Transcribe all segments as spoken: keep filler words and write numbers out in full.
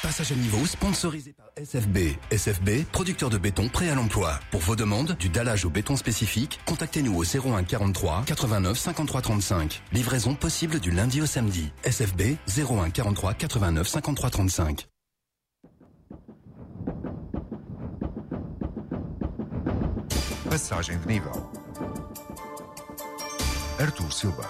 Passage à niveau sponsorisé par S F B. S F B, producteur de béton prêt à l'emploi. Pour vos demandes, du dallage au béton spécifique, contactez-nous au zéro un quarante-trois quatre-vingt-neuf cinquante-trois trente-cinq. Livraison possible du lundi au samedi. S F B, zéro un quarante-trois quatre-vingt-neuf cinquante-trois trente-cinq. Passagem de nível. Artur Silva.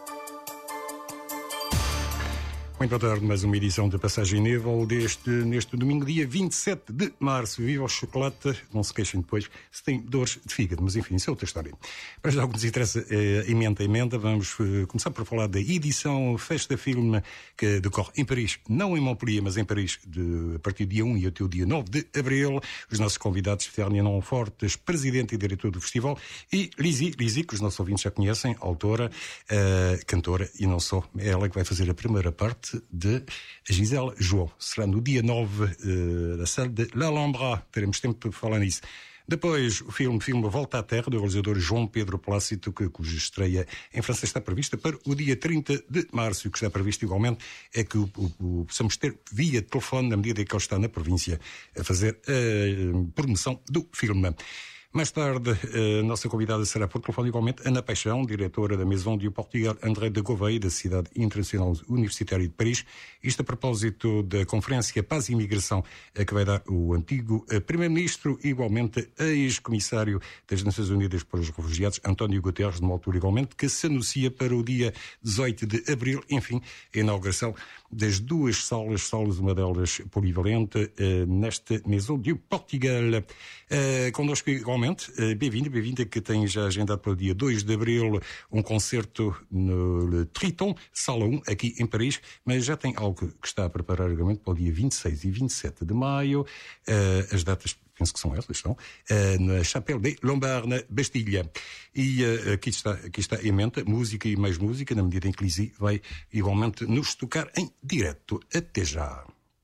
Muito boa tarde, mais uma edição de Passagem Nível deste, neste domingo, dia vinte e sete de março. Viva o chocolate, não se queixem depois se tem dores de fígado, mas enfim, isso é outra história. Mas já o que nos interessa é emenda a emenda. Vamos uh, começar por falar da edição Festa Filme que decorre em Paris, não em Montpellier, mas em Paris, de, a partir do dia um e até o dia nove de abril. Os nossos convidados, Fernand Fortes, presidente e diretor do festival, e Lizzie, Lizzie, que os nossos ouvintes já conhecem, autora, uh, cantora, e não só. É ela que vai fazer a primeira parte de Gisele João. Será no dia nove uh, da sala de l'Alhambra. Teremos tempo para falar nisso. Depois, o filme, filme Volta à Terra, do realizador João Pedro Plácido, que, cuja estreia em França está prevista para o dia trinta de março. E o que está previsto igualmente é que o, o, o possamos ter via telefone, na medida em que ele está na província, a fazer a promoção do filme. Mais tarde, a nossa convidada será por telefone igualmente Ana Paixão, diretora da Maison du Portugal André de Gouveia, da Cidade Internacional Universitária de Paris. Isto a propósito da Conferência Paz e Imigração, a que vai dar o antigo Primeiro-Ministro, igualmente ex-Comissário das Nações Unidas para os Refugiados, António Guterres, numa altura igualmente, que se anuncia para o dia dezoito de abril, enfim, a inauguração das duas salas, salas, uma delas polivalente, eh, nesta Maison du Portugal. Eh, connosco igualmente, eh, bem-vindo, bem-vinda, que tem já agendado para o dia dois de abril um concerto no Le Triton, Sala um, aqui em Paris, mas já tem algo que está a preparar igualmente para o dia vinte e seis e vinte e sete de maio. Eh, as datas, penso que são elas, estão, uh, na Chapelle des Lombards, na Bastilha. E uh, aqui, está, aqui está em mente música e mais música, na medida em que Lizzie vai igualmente nos tocar em direto. Até já.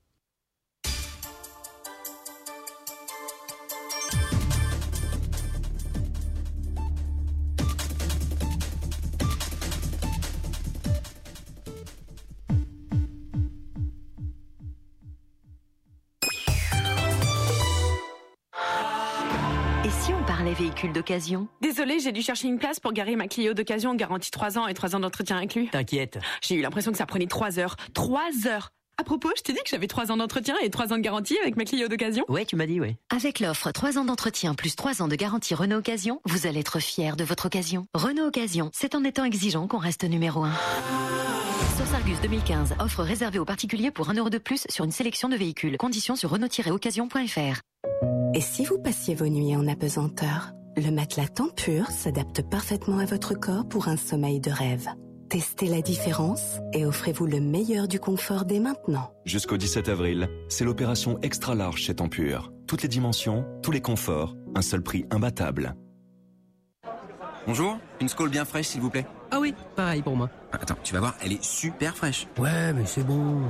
Véhicule d'occasion. Désolée, j'ai dû chercher une place pour garer ma Clio d'occasion, garantie trois ans et trois ans d'entretien inclus. T'inquiète. J'ai eu l'impression que ça prenait trois heures. trois heures. À propos, je t'ai dit que j'avais trois ans d'entretien et trois ans de garantie avec ma Clio d'occasion. Ouais, tu m'as dit, ouais. Avec l'offre trois ans d'entretien plus trois ans de garantie Renault Occasion, vous allez être fiers de votre occasion. Renault Occasion, c'est en étant exigeant qu'on reste numéro un. Source Argus deux mille quinze, offre réservée aux particuliers pour un euro de plus sur une sélection de véhicules. Conditions sur Renault occasion point f r. Et si vous passiez vos nuits en apesanteur? Le matelas Tempur s'adapte parfaitement à votre corps pour un sommeil de rêve. Testez la différence et offrez-vous le meilleur du confort dès maintenant. Jusqu'au dix-sept avril, c'est l'opération Extra Large chez Tempur. Toutes les dimensions, tous les conforts, un seul prix imbattable. Bonjour, une Skol bien fraîche s'il vous plaît. Ah oui, pareil pour moi. Attends, tu vas voir, elle est super fraîche. Ouais, mais c'est bon.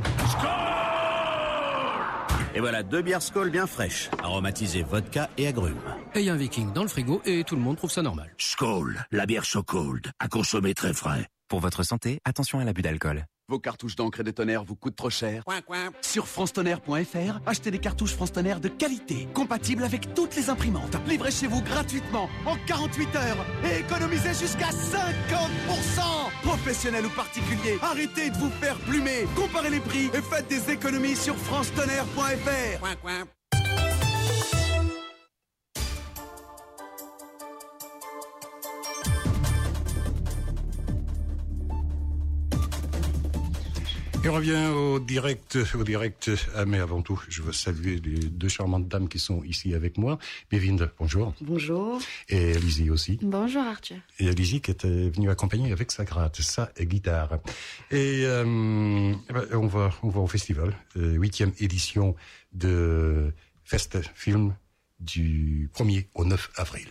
Et voilà deux bières Skol bien fraîches, aromatisées vodka et agrumes. Et il y a un Viking dans le frigo et tout le monde trouve ça normal. Skol, la bière so cold, à consommer très frais. Pour votre santé, attention à l'abus d'alcool. Vos cartouches d'encre et de tonnerre vous coûtent trop cher. Coin, coin. Sur france tonnerre point f r, achetez des cartouches France Tonnerre de qualité, compatibles avec toutes les imprimantes, livrées chez vous gratuitement en quarante-huit heures et économisez jusqu'à cinquante pour cent. Professionnels ou particuliers, arrêtez de vous faire plumer. Comparez les prix et faites des économies sur france tonnerre point f r. Coin, coin. Et on revient au direct, au direct. Ah, mais avant tout, je veux saluer les deux charmantes dames qui sont ici avec moi. Bévinde, bonjour. Bonjour. Et Lizzie aussi. Bonjour Arthur. Et Lizzie qui est venue accompagner avec sa gratte, sa guitare. Et euh, on va, on va au festival, huitième euh, édition de Festa Film du premier au neuf avril.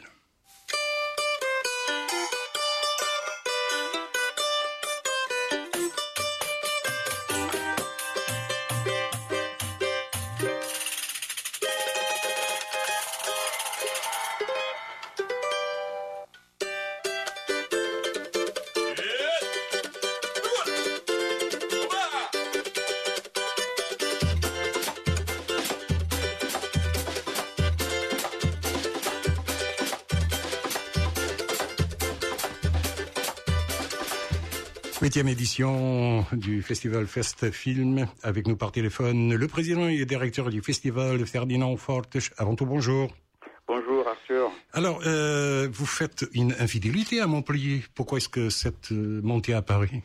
Huitième édition du Festival Fest Film. Avec nous par téléphone, le président et directeur du festival, Ferdinand Fortes. Avant tout, bonjour. Bonjour Arthur. Alors, euh, vous faites une infidélité à Montpellier. Pourquoi est-ce que cette euh, montée à Paris?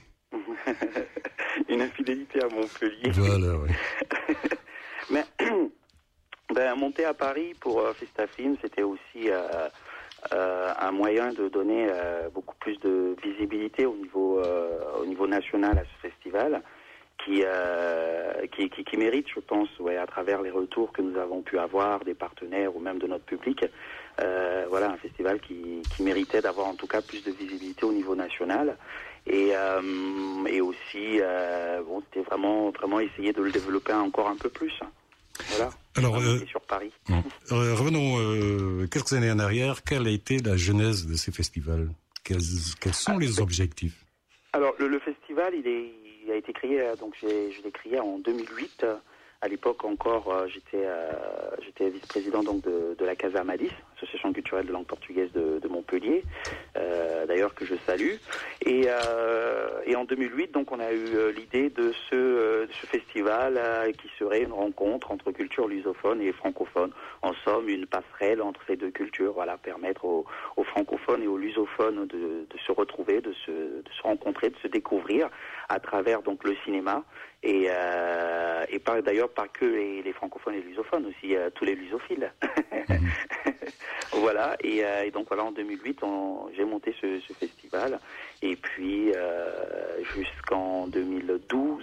Une infidélité à Montpellier. Voilà, oui. Mais, ben, monter à Paris pour euh, Festafilm, c'était aussi euh, euh, un moyen de donner euh, beaucoup plus de visibilité au niveau, euh, au niveau national à ce festival, qui, euh, qui, qui, qui mérite, je pense, ouais, à travers les retours que nous avons pu avoir des partenaires ou même de notre public. Euh, voilà, un festival qui, qui méritait d'avoir en tout cas plus de visibilité au niveau national. Et, euh, et aussi, euh, bon, c'était vraiment, vraiment essayer de le développer encore un peu plus. Voilà. Alors, euh, sur Paris. Euh, revenons euh, quelques années en arrière. Quelle a été la genèse de ces festivals? Quels, quels sont les objectifs? Alors, le, le festival, il, est, il a été créé, donc j'ai, je l'ai créé en deux mille huit. À l'époque encore, euh, j'étais, euh, j'étais vice-président donc de, de la Casa Amadis, association culturelle de langue portugaise de, de Montpellier, euh, d'ailleurs que je salue. Et, euh, et en deux mille huit, donc on a eu euh, l'idée de ce, euh, de ce festival euh, qui serait une rencontre entre culture lusophone et francophone. En somme, une passerelle entre ces deux cultures, voilà, permettre aux, aux francophones et aux lusophones de, de se retrouver, de se, de se rencontrer, de se découvrir à travers donc le cinéma. Et, euh, et pas, d'ailleurs pas que les, les francophones et les lusophones, aussi euh, tous les lusophiles. Voilà, et, euh, et donc voilà, en deux mille huit, on, j'ai monté ce, ce festival, et puis euh, jusqu'en deux mille douze,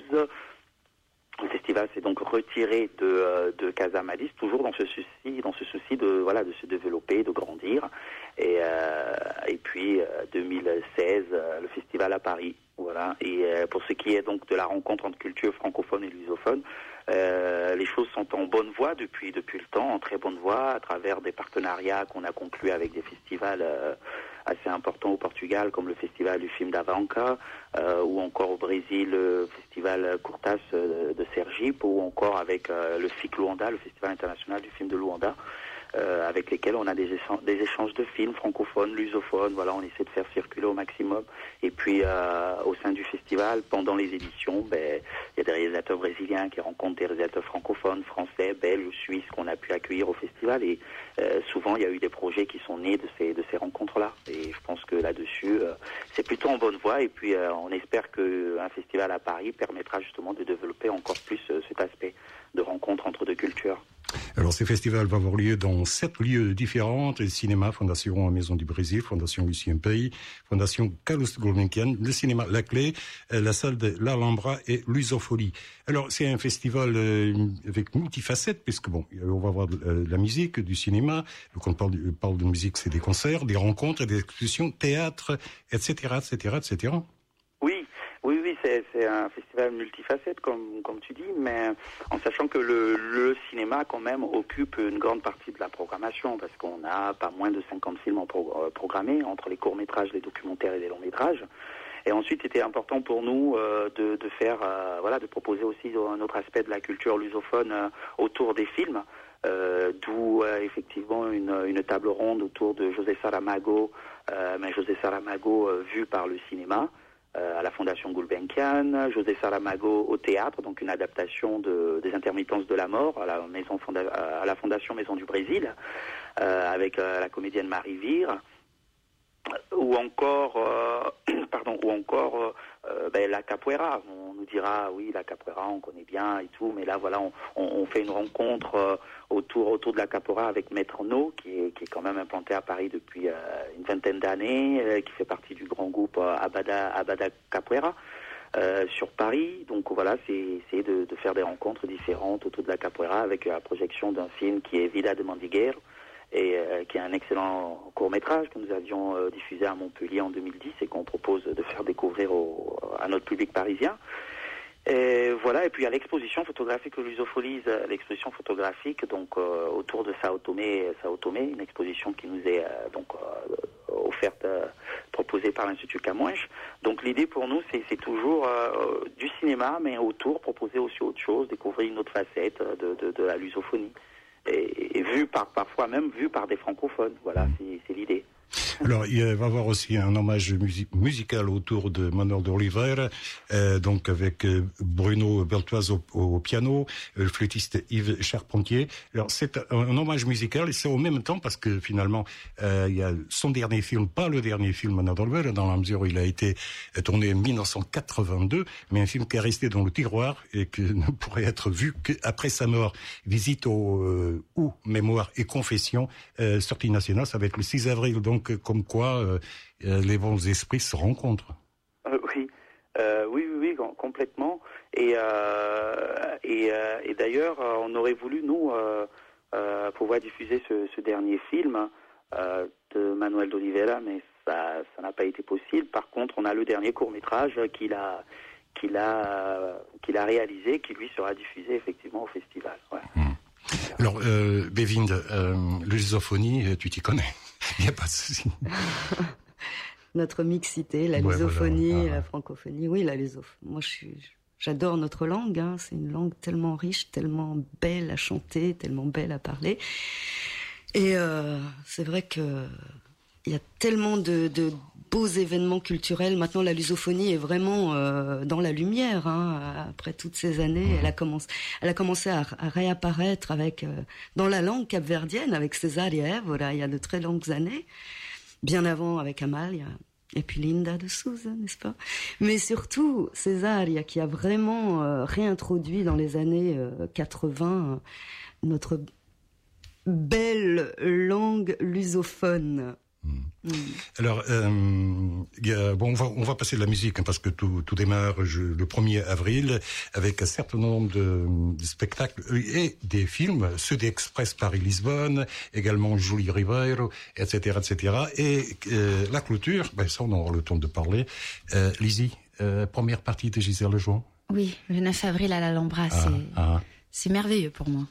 le festival s'est donc retiré de, euh, de Casa Amadis, toujours dans ce souci, dans ce souci de voilà de se développer, de grandir, et euh, et puis euh, deux mille seize, euh, le festival à Paris. Voilà. Et euh, pour ce qui est donc de la rencontre entre culture francophone et lusophone, euh, les choses sont en bonne voie depuis depuis le temps, en très bonne voie, à travers des partenariats qu'on a conclus avec des festivals euh, assez importants au Portugal, comme le festival du film d'Avanca, euh, ou encore au Brésil, le festival Curtas euh, de Sergipe, ou encore avec euh, le F I C Luanda, le festival international du film de Luanda. Euh, avec lesquels on a des, échanges, des échanges de films francophones, lusophones, voilà, on essaie de faire circuler au maximum. Et puis euh, au sein du festival, pendant les éditions, ben, il y a des réalisateurs brésiliens qui rencontrent des réalisateurs francophones, français, belges, suisses qu'on a pu accueillir au festival. Et euh, souvent, il y a eu des projets qui sont nés de ces, de ces rencontres-là. Et je pense que là-dessus, euh, c'est plutôt en bonne voie. Et puis euh, on espère qu'un festival à Paris permettra justement de développer encore plus euh, cet aspect de rencontre entre deux cultures. Alors, ces festivals vont avoir lieu dans sept lieux différents: le cinéma, Fondation Maison du Brésil, Fondation Lucien Pays, Fondation Carlos Gulbenkian, le cinéma La Clé, la salle de l'Alhambra et l'Usophonie. Alors, c'est un festival euh, avec multifacettes, puisque bon, on va avoir de, euh, de la musique, du cinéma. Quand on parle de, parle de musique, c'est des concerts, des rencontres, des expositions, théâtre, et cetera, et cetera, et cetera. Oui. Oui, oui, c'est, c'est un festival multifacette, comme, comme tu dis, mais en sachant que le, le cinéma, quand même, occupe une grande partie de la programmation, parce qu'on a pas moins de cinquante films en pro, euh, programmés, entre les courts-métrages, les documentaires et les longs-métrages. Et ensuite, c'était important pour nous euh, de, de faire, euh, voilà, de proposer aussi un autre aspect de la culture lusophone euh, autour des films, euh, d'où euh, effectivement une, une table ronde autour de José Saramago, euh, mais José Saramago euh, vu par le cinéma, à la Fondation Gulbenkian, José Saramago au théâtre, donc une adaptation de, des Intermittences de la mort à la, maison fonda, à la Fondation Maison du Brésil, euh, avec euh, la comédienne Marie Vire, ou encore, euh, pardon, ou encore euh, ben, la capoeira. On nous dira, oui, la capoeira, on connaît bien et tout, mais là, voilà, on, on, on fait une rencontre euh, autour, autour de la capoeira avec Maître No, qui est, qui est quand même implanté à Paris depuis euh, une vingtaine d'années, euh, qui fait partie du grand groupe euh, Abada, Abada Capoeira. Euh, sur Paris, donc voilà, c'est essayer de, de faire des rencontres différentes autour de la capoeira avec la projection d'un film qui est Vida de Mandiguer, et euh, qui est un excellent court-métrage que nous avions euh, diffusé à Montpellier en deux mille dix et qu'on propose de faire découvrir au, à notre public parisien. Et voilà, et puis à l'exposition photographique Lusopholies, l'exposition photographique donc euh, autour de Sao Tomé, Sao Tomé, une exposition qui nous est euh, donc euh, offerte, euh, proposée par l'Institut Camões. Donc l'idée pour nous, c'est, c'est toujours euh, du cinéma, mais autour, proposer aussi autre chose, découvrir une autre facette de, de, de la lusophonie. Et, et vu par, parfois même vu par des francophones. Voilà, c'est, c'est l'idée. Alors, il va y avoir aussi un hommage musi- musical autour de Manuel de Oliveira, euh, donc avec euh, Bruno Beltoise au, au piano, euh, le flûtiste Yves Charpentier. Alors, c'est un, un hommage musical et c'est au même temps parce que finalement, euh, il y a son dernier film, pas le dernier film Manuel de Oliveira, dans la mesure où il a été tourné en dix-neuf cent quatre-vingt-deux, mais un film qui est resté dans le tiroir et qui ne pourrait être vu qu'après sa mort. Visite au, euh, ou Mémoire et Confession, euh, sortie nationale, ça va être le six avril, donc comme quoi euh, les bons esprits se rencontrent. Euh, oui. Euh, oui, oui, oui, complètement. Et, euh, et, euh, et d'ailleurs, on aurait voulu, nous, euh, euh, pouvoir diffuser ce, ce dernier film euh, de Manuel de Oliveira, mais ça ça n'a pas été possible. Par contre, on a le dernier court-métrage qu'il a, qu'il a, qu'il a réalisé, qui lui sera diffusé effectivement au festival. Ouais. Mmh. Alors, euh, Bévinde, euh, lusophonie, tu t'y connais. Il n'y a pas de souci. Notre mixité, la ouais, lusophonie, voilà. ah. la francophonie. Oui, la lusophonie. Moi, je suis, j'adore notre langue. Hein. C'est une langue tellement riche, tellement belle à chanter, tellement belle à parler. Et euh, c'est vrai que il y a tellement de, de beaux événements culturels. Maintenant, la lusophonie est vraiment euh, dans la lumière. Hein. Après toutes ces années, elle a commencé, elle a commencé à, à réapparaître avec euh, dans la langue capverdienne avec Cesaria Évora. Il y a de très longues années, bien avant avec Amalia et puis Linda de Souza, n'est-ce pas? Mais surtout Cesaria qui a vraiment euh, réintroduit dans les années euh, quatre-vingts euh, notre belle langue lusophone. Mmh. Alors, euh, y a, bon, on va, on va passer de la musique hein, parce que tout, tout démarre je, le premier avril avec un certain nombre de, de spectacles et des films, ceux d'Express Paris-Lisbonne, également Julie Ribeiro, et cetera, et cetera. Et euh, la clôture, ben ça on aura le temps de parler. Euh, Lizzie, euh, première partie de Gisèle Lejoin. Oui, le neuf avril à l'Alhambra, ah, c'est, ah. c'est merveilleux pour moi.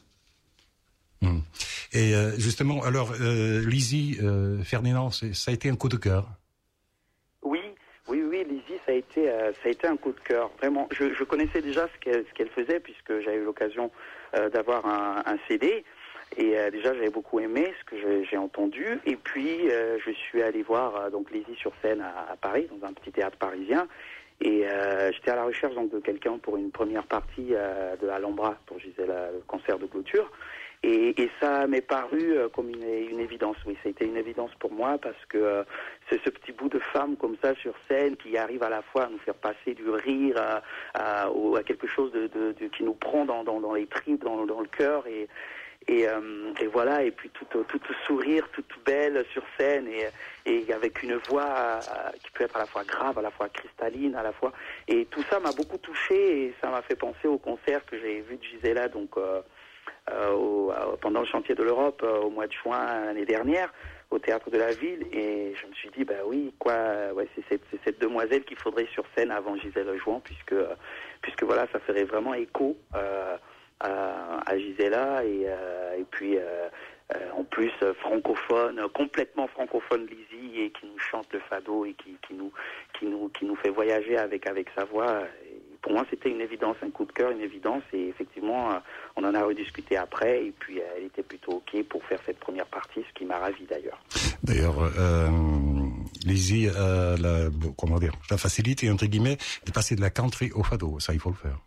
Hum. Et euh, justement, alors, euh, Lizzie, euh, Ferdinand, c'est, ça a été un coup de cœur. Oui, oui, oui, Lizzie, ça a été, euh, ça a été un coup de cœur. Vraiment, je, je connaissais déjà ce qu'elle, ce qu'elle faisait puisque j'avais eu l'occasion euh, d'avoir un, un C D. Et euh, déjà, j'avais beaucoup aimé ce que j'ai, j'ai entendu. Et puis, euh, je suis allé voir euh, donc Lizzie sur scène à, à Paris, dans un petit théâtre parisien. Et euh, j'étais à la recherche donc de quelqu'un pour une première partie euh, de Alhambra, pour Gisèle, le concert de clôture. Et, et ça m'est paru euh, comme une, une évidence, oui, ça a été une évidence pour moi parce que euh, c'est ce petit bout de femme comme ça sur scène qui arrive à la fois à nous faire passer du rire à, à, à quelque chose de, de, de, qui nous prend dans, dans, dans les tripes, dans, dans le cœur et, et, euh, et voilà, et puis tout, tout sourire, toute belle sur scène et, et avec une voix euh, qui peut être à la fois grave, à la fois cristalline, à la fois... Et tout ça m'a beaucoup touché et ça m'a fait penser au concert que j'ai vu de Gisela, donc... Euh, Euh, au, euh, pendant le chantier de l'Europe euh, au mois de juin l'année dernière au théâtre de la ville et je me suis dit bah oui quoi ouais c'est cette, c'est cette demoiselle qu'il faudrait sur scène avant Gisèle Lejoin puisque euh, puisque voilà ça ferait vraiment écho euh, à, à Gisela et euh, et puis euh, euh, en plus euh, francophone complètement francophone Lizzie et qui nous chante le fado et qui qui nous qui nous qui nous fait voyager avec avec sa voix. Et pour moi, c'était une évidence, un coup de cœur, une évidence. Et effectivement, euh, on en a rediscuté après. Et puis, euh, elle était plutôt OK pour faire cette première partie, ce qui m'a ravi d'ailleurs. D'ailleurs, euh, Lizzie a la, comment dire, la facilité, entre guillemets, de passer de la country au fado. Ça, il faut le faire.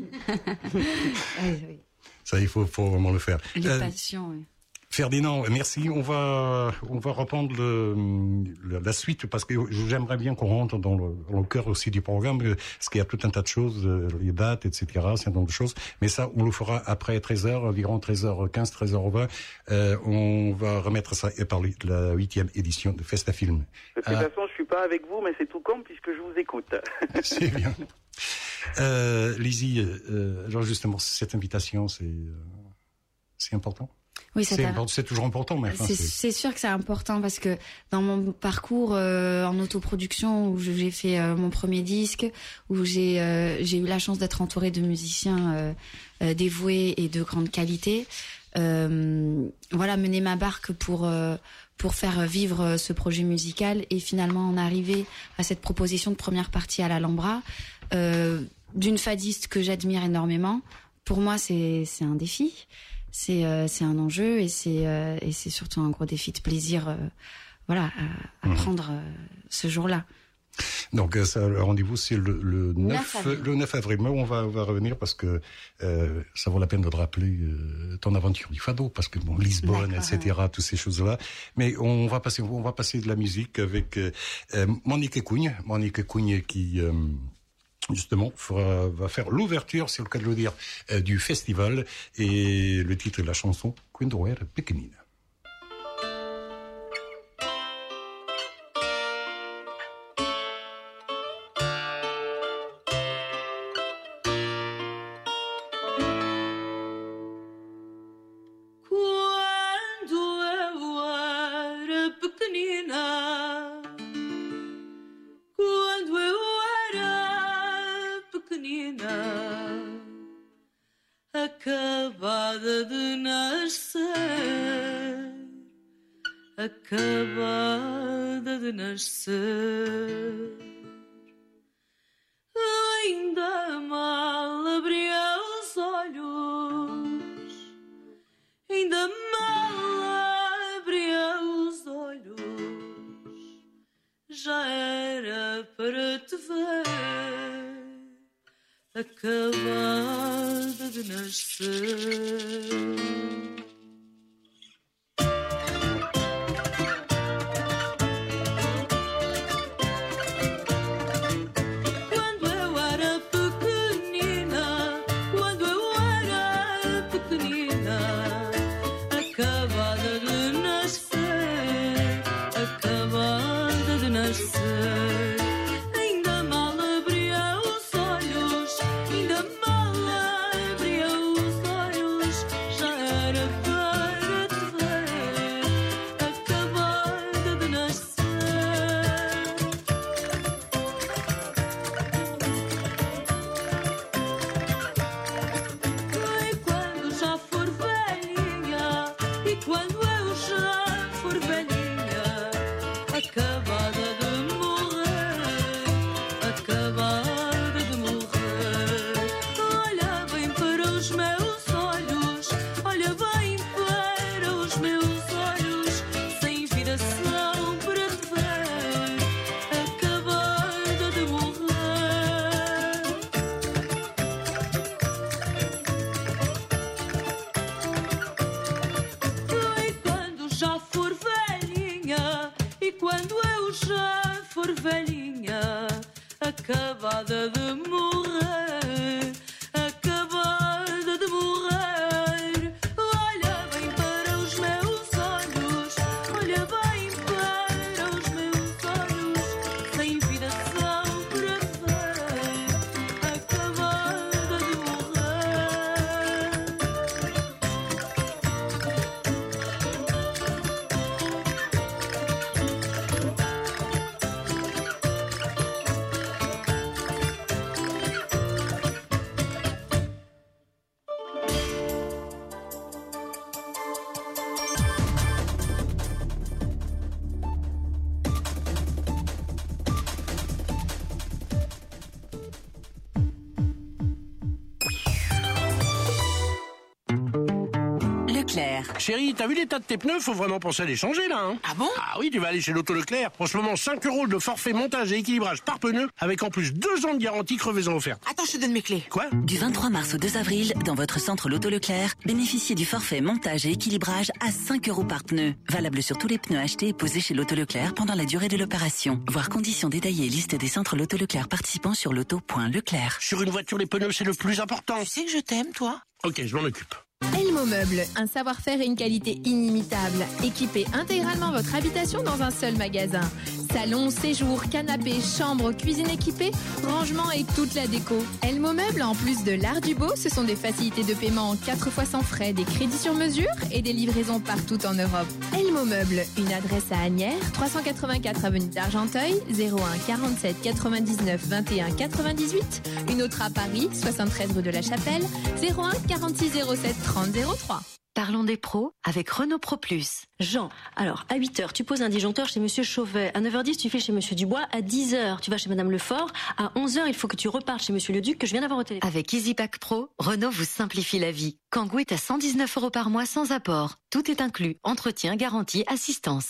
oui, oui. Ça, il faut, faut vraiment le faire. Les euh, passions, oui. Ferdinand, merci. On va, on va reprendre le, la suite parce que j'aimerais bien qu'on rentre dans le, dans le cœur aussi du programme, parce qu'il y a tout un tas de choses, les dates, et cetera, c'est un nombre de choses. Mais ça, on le fera après treize heures, environ treize heures quinze, treize heures vingt. Euh, on va remettre ça et parler de la huitième édition de Festafilm. De toute euh, façon, je suis pas avec vous, mais c'est tout comme puisque je vous écoute. C'est bien. Euh, Lizzie, euh, alors justement, cette invitation, c'est, euh, c'est important. Oui, c'est, a... c'est toujours important, mais enfin, c'est, c'est... c'est sûr que c'est important parce que dans mon parcours euh, en autoproduction où j'ai fait euh, mon premier disque, où j'ai euh, j'ai eu la chance d'être entourée de musiciens euh, euh, dévoués et de grande qualité, euh, voilà, mener ma barque pour euh, pour faire vivre ce projet musical et finalement en arriver à cette proposition de première partie à l'Alhambra euh, d'une fadiste que j'admire énormément. Pour moi, c'est c'est un défi. C'est euh, c'est un enjeu et c'est euh, et c'est surtout un gros défi de plaisir euh, voilà, à, à Mmh. prendre euh, ce jour-là. Donc, ça, le rendez-vous, c'est le, le, neuf, avril. le neuf avril. Mais on va, on va revenir parce que euh, ça vaut la peine de te rappeler euh, ton aventure du fado, parce que bon, Lisbonne, et cetera, toutes ces choses-là. Mais on va passer, on va passer de la musique avec euh, euh, Monique Cugne, Monique Cugne qui euh, justement fera, va faire l'ouverture, c'est le cas de le dire, euh, du festival. Et le titre de la chanson, Quando era pequenina. Quando eu era pequenina, quando eu era pequenina, acabada de nascer, acabada de nascer, ainda mal abria os olhos, ainda mal abria os olhos, já era para te ver, acabada de nascer. Quando eu era pequenina, quando eu era pequenina, acabada de nascer, acabada de nascer, ainda mal abria os olhos, ainda mal abria os olhos, já era para te ver, acabada de nascer. E quando já for velhinha, e quando eu já for velhinha, acabada de morrer, acabada de morrer, olha bem para os meus olhos, olha bem para os meus olhos, sem vida são para te ver, acabada de morrer. E quando já for velhinha, e quando eu já for velhinha, acabada de morrer, acabada de morrer, olha bem para os meus olhos, olha bem para os meus olhos, sem vida são para te ver, acabada de morrer. Leclerc. Chérie, t'as vu l'état de tes pneus? Faut vraiment penser à les changer, là, hein? Ah bon? Ah oui, tu vas aller chez l'Auto Leclerc. En ce moment, cinq euros de forfait montage et équilibrage par pneu, avec en plus deux ans de garantie crevaison offerte. Attends, je te donne mes clés. Quoi? Du vingt-trois mars au deux avril, dans votre centre L'Auto Leclerc, bénéficiez du forfait montage et équilibrage à cinq euros par pneu. Valable sur tous les pneus achetés et posés chez L'Auto Leclerc pendant la durée de l'opération. Voir conditions détaillées et liste des centres L'Auto Leclerc participants sur l'auto point leclerc. Sur une voiture, les pneus, c'est le plus important. Tu sais que je t'aime, toi? Ok, je m'en occupe. Elmo Meubles, un savoir-faire et une qualité inimitable. Équipez intégralement votre habitation dans un seul magasin. Salon, séjour, canapé, chambre, cuisine équipée, rangement et toute la déco. Elmo Meubles, en plus de l'art du beau, ce sont des facilités de paiement en quatre fois sans frais, des crédits sur mesure et des livraisons partout en Europe. Elmo Meubles, une adresse à Asnières, trois cent quatre-vingt-quatre avenue d'Argenteuil, zéro un quarante-sept quatre-vingt-dix-neuf vingt et un quatre-vingt-dix-huit. Une autre à Paris, soixante-treize rue de la Chapelle, zéro un quarante-six zéro sept trente zéro trois. Parlons des pros avec Renault Pro Plus. Jean, alors à huit heures, tu poses un disjoncteur chez Monsieur Chauvet. À neuf heures dix, tu files chez Monsieur Dubois. À dix heures, tu vas chez Madame Lefort. À onze heures, il faut que tu repartes chez Monsieur Leduc que je viens d'avoir au téléphone. Avec EasyPack Pro, Renault vous simplifie la vie. Kangoo est à cent dix-neuf euros par mois sans apport. Tout est inclus. Entretien, garantie, assistance.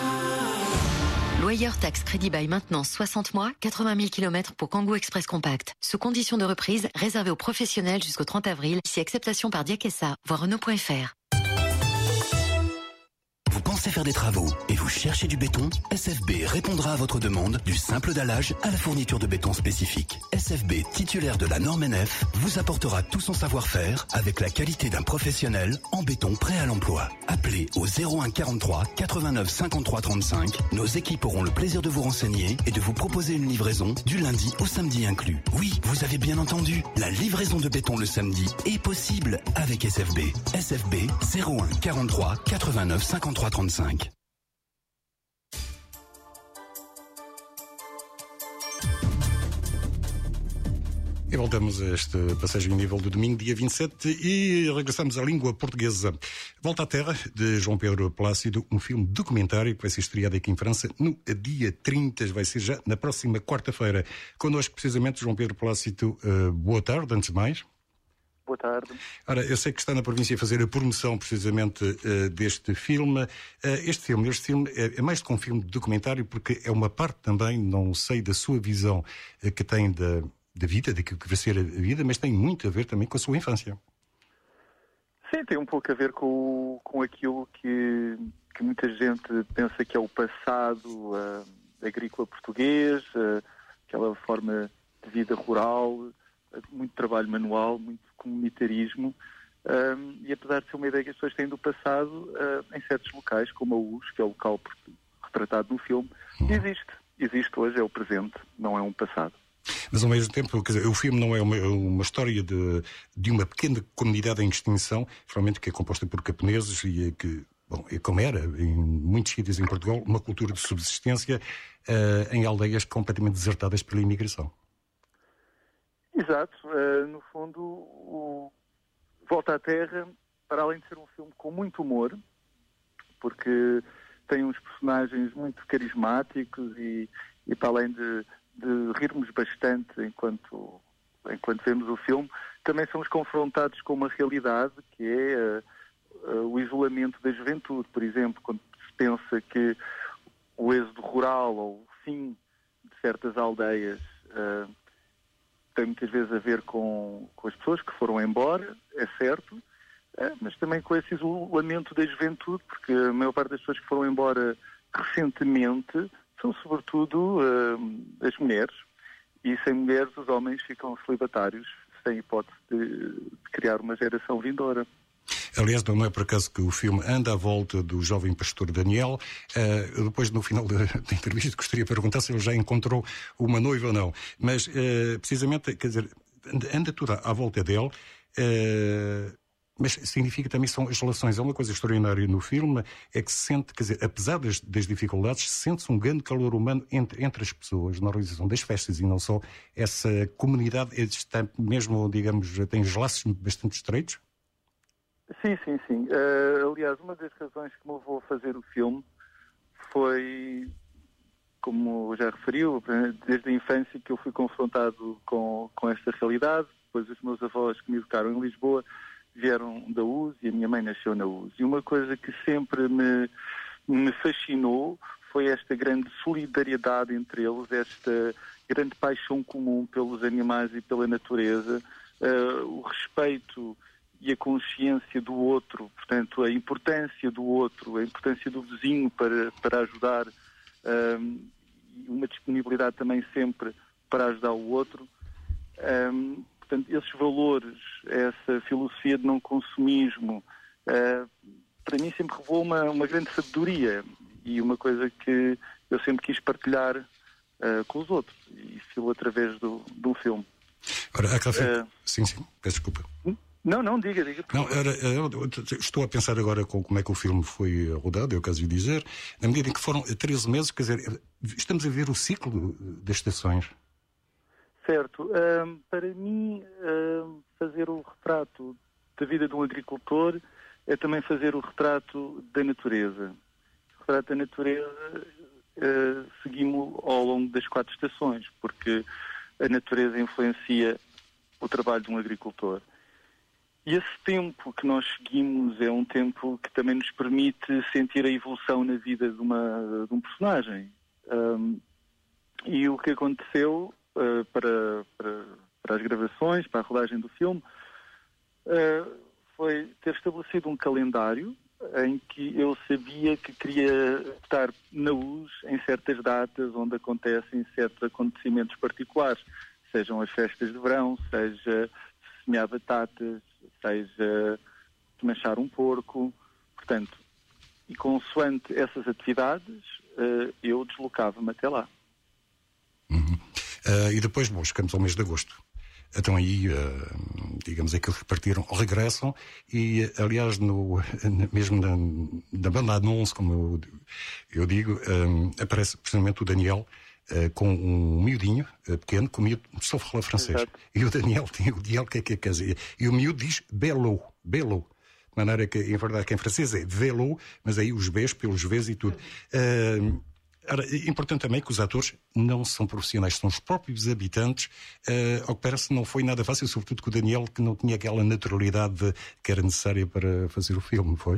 Loyer taxe crédit bail maintenance soixante mois, quatre-vingt mille kilomètres pour Kangoo Express Compact. Sous condition de reprise, réservé aux professionnels jusqu'au trente avril, si acceptation par Diakessa, voir Renault point F R. Vous pensez faire des travaux et vous cherchez du béton? S F B répondra à votre demande du simple dallage à la fourniture de béton spécifique. S F B, titulaire de la norme N F, vous apportera tout son savoir-faire avec la qualité d'un professionnel en béton prêt à l'emploi. Appelez au zéro un quarante-trois quatre-vingt-neuf cinquante-trois trente-cinq. Nos équipes auront le plaisir de vous renseigner et de vous proposer une livraison du lundi au samedi inclus. Oui, vous avez bien entendu, la livraison de béton le samedi est possible avec S F B. S F B zéro un quarante-trois quatre-vingt-neuf cinquante-trois trente-cinq. E voltamos a esta passagem em nível do domingo, dia vinte e sete, e regressamos à língua portuguesa. Volta à Terra, de João Pedro Plácido, um filme documentário que vai ser estreado aqui em França no dia trinta, vai ser já na próxima quarta-feira. Connosco, precisamente, João Pedro Plácido. Uh, boa tarde, antes de mais. Boa tarde. Ora, eu sei que está na província a fazer a promoção precisamente uh, deste filme. Uh, este filme, este filme é, é mais do que um filme de documentário, porque é uma parte também, não sei, da sua visão uh, que tem da, da vida, daquilo que vai ser a vida, mas tem muito a ver também com a sua infância. Sim, tem um pouco a ver com, com aquilo que, que muita gente pensa que é o passado uh, agrícola português, uh, aquela forma de vida rural, uh, muito trabalho manual, muito comunitarismo, um, e apesar de ser uma ideia que as pessoas têm do passado, uh, em certos locais, como a U S, que é o local retratado no filme, existe. Existe hoje, é o presente, não é um passado. Mas ao mesmo tempo, quer dizer, o filme não é uma, uma história de, de uma pequena comunidade em extinção, realmente que é composta por camponeses e que, bom, é como era em muitos sítios em Portugal, uma cultura de subsistência uh, em aldeias completamente desertadas pela imigração. Exato. Uh, no fundo, o Volta à Terra, para além de ser um filme com muito humor, porque tem uns personagens muito carismáticos e, e para além de, de rirmos bastante enquanto, enquanto vemos o filme, também somos confrontados com uma realidade que é uh, uh, o isolamento da juventude. Por exemplo, quando se pensa que o êxodo rural ou o fim de certas aldeias uh, tem muitas vezes a ver com, com as pessoas que foram embora, é certo, é, mas também com esse isolamento da juventude, porque a maior parte das pessoas que foram embora recentemente são sobretudo uh, as mulheres, e sem mulheres os homens ficam celibatários, sem hipótese de, de criar uma geração vindoura. Aliás, não é por acaso que o filme anda à volta do jovem pastor Daniel. Uh, depois, no final da, da entrevista, gostaria de perguntar se ele já encontrou uma noiva ou não. Mas, uh, precisamente, quer dizer, anda tudo à, à volta dele. Uh, mas significa também são as relações. É uma coisa extraordinária no filme, é que se sente, quer dizer, apesar das, das dificuldades, sente-se um grande calor humano entre, entre as pessoas, na organização das festas, e não só. Essa comunidade está mesmo, digamos, tem os laços bastante estreitos. Sim, sim, sim. Uh, aliás, uma das razões que me levou a fazer o filme foi, como já referiu, desde a infância que eu fui confrontado com, com esta realidade. Depois os meus avós que me educaram em Lisboa vieram da U S e a minha mãe nasceu na U S. E uma coisa que sempre me, me fascinou foi esta grande solidariedade entre eles, esta grande paixão comum pelos animais e pela natureza, uh, o respeito e a consciência do outro, portanto, a importância do outro, a importância do vizinho para, para ajudar, um, e uma disponibilidade também sempre para ajudar o outro. Um, portanto, esses valores, essa filosofia de não consumismo, uh, para mim sempre revelou uma, uma grande sabedoria e uma coisa que eu sempre quis partilhar uh, com os outros, e filo através do, do filme. Ora, há café... Uh, sim, sim, peço desculpa. Hum? Não, não, diga, diga. Não, era, eu estou a pensar agora com como é que o filme foi rodado, é o caso de dizer, na medida em que foram treze meses, quer dizer, estamos a ver o ciclo das estações. Certo. Um, para mim, um, fazer o retrato da vida de um agricultor é também fazer o retrato da natureza. O retrato da natureza uh, seguimos ao longo das quatro estações, porque a natureza influencia o trabalho de um agricultor. E esse tempo que nós seguimos é um tempo que também nos permite sentir a evolução na vida de, uma, de um personagem. Um, e o que aconteceu uh, para, para, para as gravações, para a rodagem do filme, uh, foi ter estabelecido um calendário em que eu sabia que queria estar na luz em certas datas onde acontecem certos acontecimentos particulares, sejam as festas de verão, seja semear batatas, seja desmanchar um porco, portanto, e consoante essas atividades, uh, eu deslocava-me até lá. Uhum. Uh, e depois, bom, chegamos ao mês de agosto. Então aí, uh, digamos, aqueles que partiram regressam e, aliás, no, mesmo na, na banda annonce, como eu, eu digo, um, aparece precisamente o Daniel uh, com um miudinho uh, pequeno, com o miúdo só fala francês. Exato. E o Daniel tem o Daniel que é que é casa. E o miúdo diz belo, belo. De maneira que, em verdade, que em francês é velo, mas aí os Bs pelos Vs e tudo. Uh, Ora, é importante também que os atores não são profissionais, são os próprios habitantes. Uh, ao que parece, não foi nada fácil, sobretudo com o Daniel, que não tinha aquela naturalidade que era necessária para fazer o filme, foi?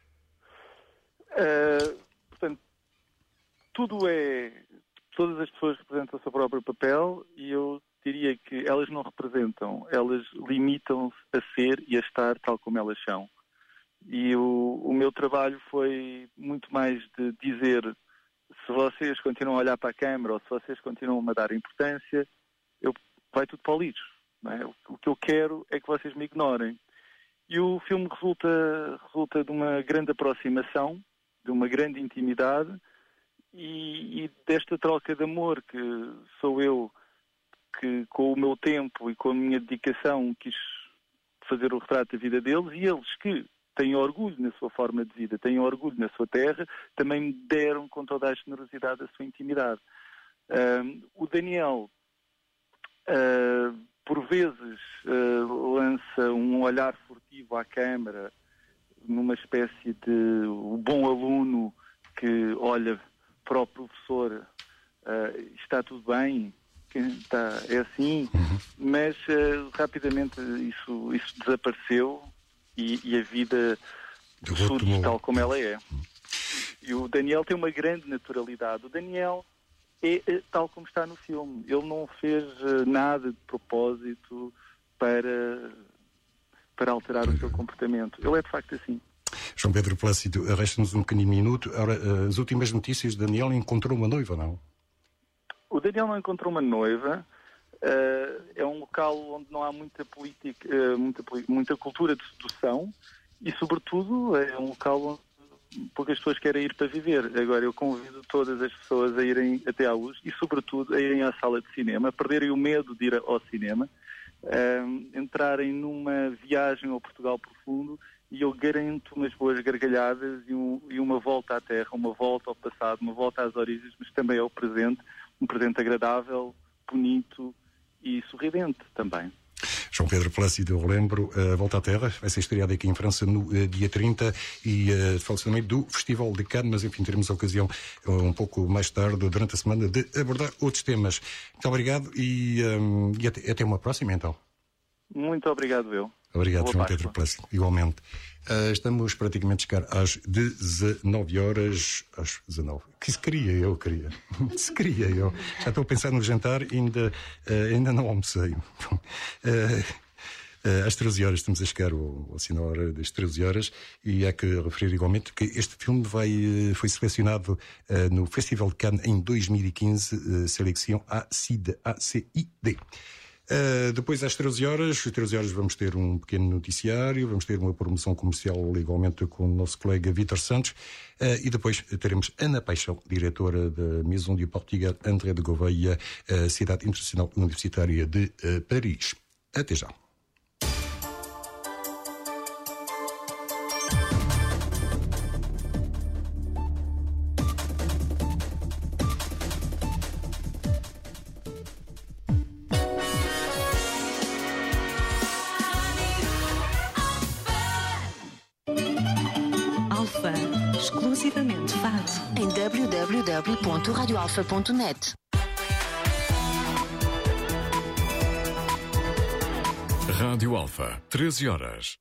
Uh, portanto, tudo é... Todas as pessoas representam o seu próprio papel e eu diria que elas não representam, elas limitam-se a ser e a estar tal como elas são. E o, o meu trabalho foi muito mais de dizer... Se vocês continuam a olhar para a câmara ou se vocês continuam a dar importância, eu, vai tudo para o lixo. Não é? O que eu quero é que vocês me ignorem. E o filme resulta, resulta de uma grande aproximação, de uma grande intimidade e, e desta troca de amor que sou eu que com o meu tempo e com a minha dedicação quis fazer o retrato da vida deles e eles que têm orgulho na sua forma de vida, têm orgulho na sua terra, também me deram com toda a generosidade a sua intimidade. Uh, o Daniel, uh, por vezes, uh, lança um olhar furtivo à câmara, numa espécie de o bom aluno que olha para o professor, uh, está tudo bem, está, é assim, mas uh, rapidamente isso, isso desapareceu. E, e a vida surge tal como ela é. E o Daniel tem uma grande naturalidade. O Daniel é, é tal como está no filme. Ele não fez nada de propósito para, para alterar o seu comportamento. Ele é de facto assim. João Pedro Plácido, resta-nos um pequenino minuto. Ora, as últimas notícias, Daniel encontrou uma noiva, não? O Daniel não encontrou uma noiva. Uh, é um local onde não há muita política, uh, muita, muita cultura de sedução e, sobretudo, é um local onde poucas pessoas querem ir para viver. Agora, eu convido todas as pessoas a irem até à luz e, sobretudo, a irem à sala de cinema, a perderem o medo de ir ao cinema, uh, entrarem numa viagem ao Portugal profundo e eu garanto umas boas gargalhadas e, um, e uma volta à terra, uma volta ao passado, uma volta às origens, mas também ao presente, um presente agradável, bonito e sorridente também. João Pedro Plácido, eu lembro, a Volta à Terra vai ser estreada aqui em França no uh, dia trinta e uh, fala-se também do Festival de Cannes, mas enfim, teremos a ocasião uh, um pouco mais tarde, durante a semana, de abordar outros temas. Muito obrigado e, um, e até, até uma próxima, então. Muito obrigado, eu. Obrigado, Boa João Páscoa. Pedro Plácido, igualmente. Uh, estamos praticamente a chegar às dezenove horas. Às dezenove. Que se queria, eu queria. Se queria, eu. Já estou a pensar no jantar e ainda, uh, ainda não almocei. Uh, uh, às treze horas, estamos a chegar ao, ao sinal das treze horas e há que referir igualmente que este filme vai, foi selecionado uh, no Festival de Cannes em dois mil e quinze, uh, seleção A C I D. A C I D. Uh, depois às treze horas, às treze horas vamos ter um pequeno noticiário, vamos ter uma promoção comercial igualmente com o nosso colega Vítor Santos uh, e depois teremos Ana Paixão, diretora da Maison du Portugal André de Gouveia, uh, Cidade Internacional Universitária de uh, Paris. Até já. decididamente fado. Em w w w ponto radio alfa ponto net. Rádio Alfa, treze horas.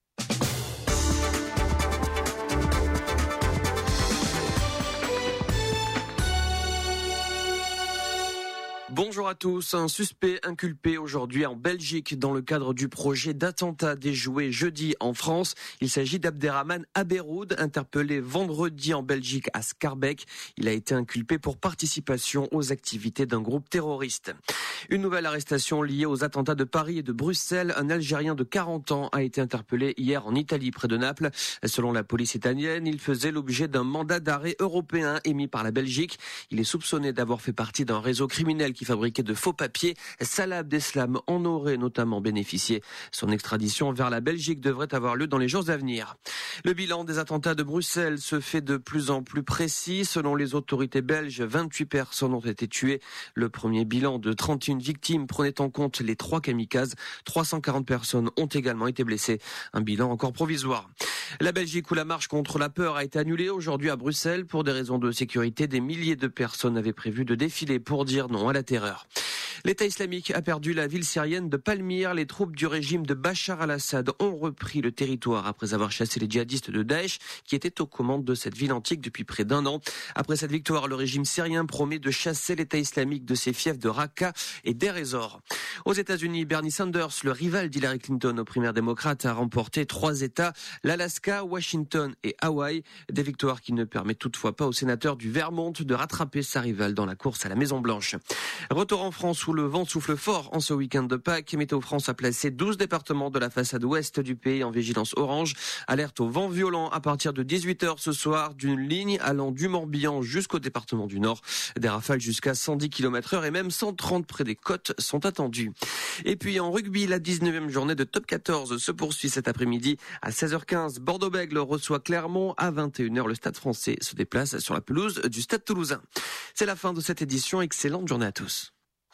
Bonjour à tous. Un suspect inculpé aujourd'hui en Belgique dans le cadre du projet d'attentat déjoué jeudi en France. Il s'agit d'Abderrahman Aberoud, interpellé vendredi en Belgique à Schaerbeek. Il a été inculpé pour participation aux activités d'un groupe terroriste. Une nouvelle arrestation liée aux attentats de Paris et de Bruxelles. Un Algérien de quarante ans a été interpellé hier en Italie, près de Naples. Selon la police italienne, il faisait l'objet d'un mandat d'arrêt européen émis par la Belgique. Il est soupçonné d'avoir fait partie d'un réseau criminel qui fabriquait de faux papiers. Salah Abdeslam en aurait notamment bénéficié. Son extradition vers la Belgique devrait avoir lieu dans les jours à venir. Le bilan des attentats de Bruxelles se fait de plus en plus précis. Selon les autorités belges, vingt-huit personnes ont été tuées. Le premier bilan de trente et une victimes prenait en compte les trois kamikazes. trois cent quarante personnes ont également été blessées. Un bilan encore provisoire. La Belgique, où la marche contre la peur a été annulée aujourd'hui à Bruxelles pour des raisons de sécurité, des milliers de personnes avaient prévu de défiler pour dire non à la terreur. L'État islamique a perdu la ville syrienne de Palmyre. Les troupes du régime de Bachar al-Assad ont repris le territoire après avoir chassé les djihadistes de Daesh qui étaient aux commandes de cette ville antique depuis près d'un an. Après cette victoire, le régime syrien promet de chasser l'État islamique de ses fiefs de Raqqa et d'Deir ez-Zor. Aux États-Unis, Bernie Sanders, le rival d'Hillary Clinton aux primaires démocrates, a remporté trois États, l'Alaska, Washington et Hawaï. Des victoires qui ne permettent toutefois pas au sénateur du Vermont de rattraper sa rivale dans la course à la Maison-Blanche. Retour en France où le vent souffle fort en ce week-end de Pâques. Météo France a placé douze départements de la façade ouest du pays en vigilance orange. Alerte au vent violent à partir de dix-huit heures ce soir d'une ligne allant du Morbihan jusqu'au département du Nord. Des rafales jusqu'à cent dix kilomètres heure et même cent trente près des côtes sont attendues. Et puis en rugby, la dix-neuvième journée de Top quatorze se poursuit cet après-midi. À seize heures quinze, Bordeaux-Bègles reçoit Clermont. À vingt et une heures, le Stade français se déplace sur la pelouse du Stade toulousain. C'est la fin de cette édition. Excellente journée à tous.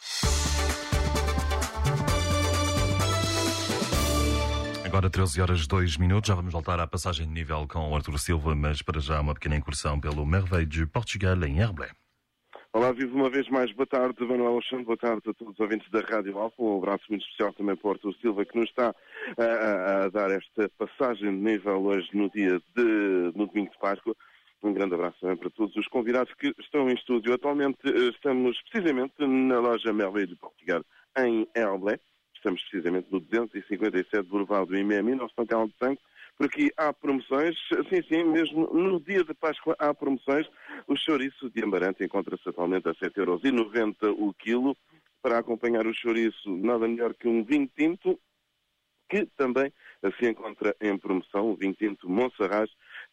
Agora treze horas dois minutos, já vamos voltar à passagem de nível com o Artur Silva, mas para já uma pequena incursão pelo Merveille de Portugal em Herblé. Olá, vivo uma vez mais. Boa tarde, Manuel Alexandre. Boa tarde a todos os ouvintes da Rádio Alfa. Um abraço muito especial também para o Artur Silva, que nos está a, a, a dar esta passagem de nível hoje no dia de, no domingo de Páscoa. Um grande abraço também para todos os convidados que estão em estúdio. Atualmente estamos precisamente na loja Merveille de Portugal em Herblé. Estamos precisamente no duzentos e cinquenta e sete Boulevard do I M M, nosso canal de sangue. Por aqui há promoções, sim, sim, mesmo no dia de Páscoa há promoções. O chouriço de Amarante encontra-se atualmente a sete euros e noventa o quilo. Para acompanhar o chouriço, nada melhor que um vinho tinto, que também se encontra em promoção, o vinho tinto Monserrat.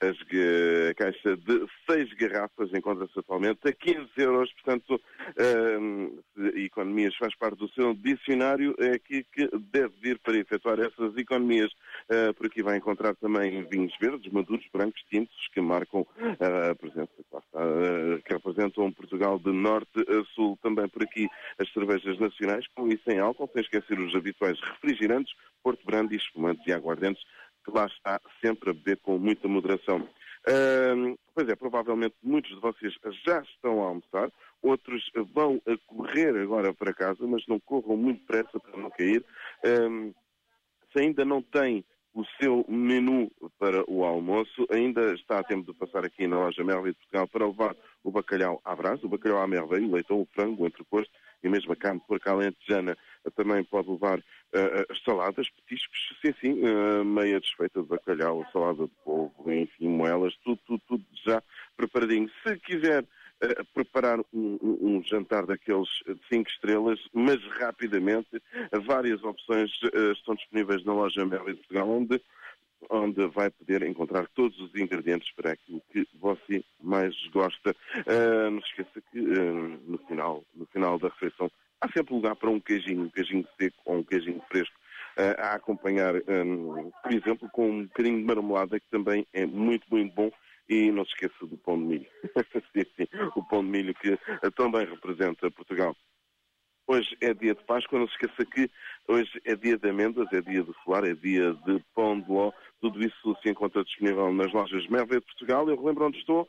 A caixa de seis garrafas encontra-se atualmente a quinze euros, portanto, uh, economias faz parte do seu dicionário, é aqui que deve vir para efetuar essas economias. Uh, por aqui vai encontrar também vinhos verdes, maduros, brancos, tintos, que marcam uh, a presença, uh, que representam Portugal de norte a sul. Também por aqui as cervejas nacionais, com e sem álcool, sem esquecer os habituais refrigerantes, Porto Brandy, espumantes e aguardentes, que lá está sempre a beber com muita moderação. Uh, pois é, provavelmente muitos de vocês já estão a almoçar, outros vão a correr agora para casa, mas não corram muito depressa para não cair. Uh, se ainda não tem o seu menu para o almoço, ainda está a tempo de passar aqui na loja Merveille de Portugal para levar o bacalhau à brasa, o bacalhau à Merveille, o leitão, o frango, o entreposto e mesmo a carne de porco alentejana. Também pode levar uh, as saladas, petiscos, sim, sim, uh, meia desfeita de bacalhau, salada de polvo, enfim, moelas, tudo, tudo, tudo já preparadinho. Se quiser uh, preparar um, um, um jantar daqueles de cinco estrelas, mas rapidamente, várias opções uh, estão disponíveis na loja Merveille de Portugal, onde, onde vai poder encontrar todos os ingredientes para aquilo que você mais gosta. Uh, não se esqueça que uh, no, final, no final da refeição há sempre lugar para um queijinho, um queijinho seco ou um queijinho fresco, uh, a acompanhar, um, por exemplo, com um bocadinho de marmelada, que também é muito, muito bom. E não se esqueça do pão de milho. Sim, sim, o pão de milho que uh, também representa Portugal. Hoje é dia de Páscoa, não se esqueça que hoje é dia de amêndoas, é dia de folar, é dia de pão de ló. Tudo isso se encontra disponível nas lojas Merveille de Portugal. Eu relembro onde estou.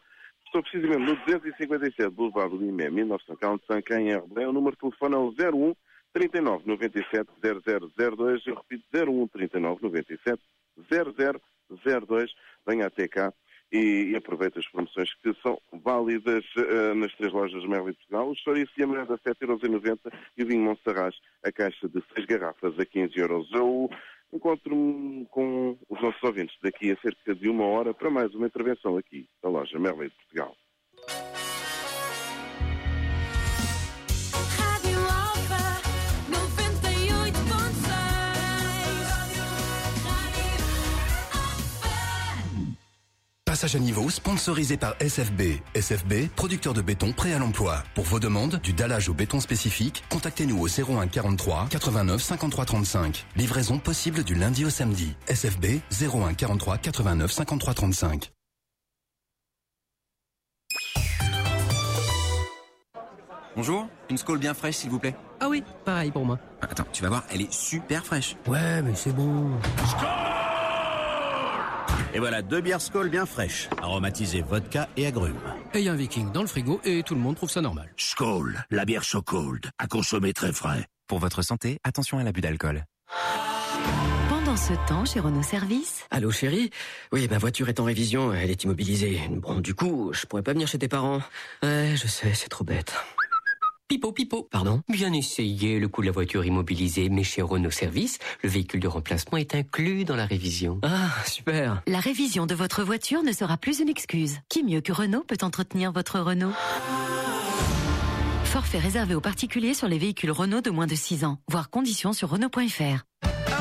Estou precisamente no duzentos e cinquenta e sete Boulevard do Limé, mil novecentos e quarenta e cinco, em Herbelém. O número de telefone é o zero um, trinta e nove, noventa e sete, zero zero zero dois. Eu repito, zero um, trinta e nove, noventa e sete, zero zero zero dois. Venha até cá e, e aproveite as promoções que são válidas uh, nas três lojas Merli de Portugal. O chouriço e a moeda a sete euros e noventa e o vinho Monserrat, a caixa de seis garrafas a quinze euros. Eu encontro-me com os nossos ouvintes daqui a cerca de uma hora para mais uma intervenção aqui da loja Merli de Portugal. Passage à niveau sponsorisé par S F B. S F B, producteur de béton prêt à l'emploi. Pour vos demandes, du dallage au béton spécifique, contactez-nous au zéro un quarante-trois quatre-vingt-neuf cinquante-trois trente-cinq. Livraison possible du lundi au samedi. S F B, zéro un quarante-trois quatre-vingt-neuf cinquante-trois trente-cinq. Bonjour, une Skol bien fraîche s'il vous plaît. Ah oui, pareil pour moi. Attends, tu vas voir, elle est super fraîche. Ouais, mais c'est bon. Et voilà deux bières Skol bien fraîches, aromatisées vodka et agrumes. Et il y a un Viking dans le frigo et tout le monde trouve ça normal. Skol, la bière so cold, à consommer très frais. Pour votre santé, attention à l'abus d'alcool. Pendant ce temps, chez Renault Service... Allô chérie? Oui, ma voiture est en révision, elle est immobilisée. Bon, du coup, je pourrais pas venir chez tes parents. Ouais, je sais, c'est trop bête. Pipo, pipo. Pardon? Bien essayé, le coût de la voiture immobilisée, mais chez Renault Service, le véhicule de remplacement est inclus dans la révision. Ah, super. La révision de votre voiture ne sera plus une excuse. Qui mieux que Renault peut entretenir votre Renault? Forfait réservé aux particuliers sur les véhicules Renault de moins de six ans. Voir conditions sur Renault point F R.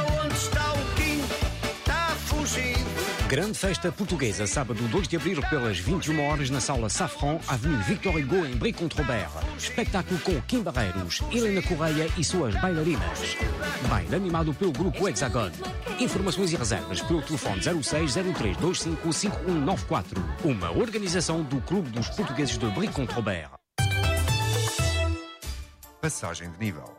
Grande festa portuguesa, sábado dois de abril pelas vinte e uma horas na Sala Safran, Avenida Victor Hugo, em Brie-Contrebert. Espetáculo com Kim Barreiros, Helena Correia e suas bailarinas. Baile animado pelo Grupo Hexagon. Informações e reservas pelo telefone zero seis zero três dois cinco cinco um nove quatro. Uma organização do Clube dos Portugueses de Brie-Contrebert. Passagem de nível.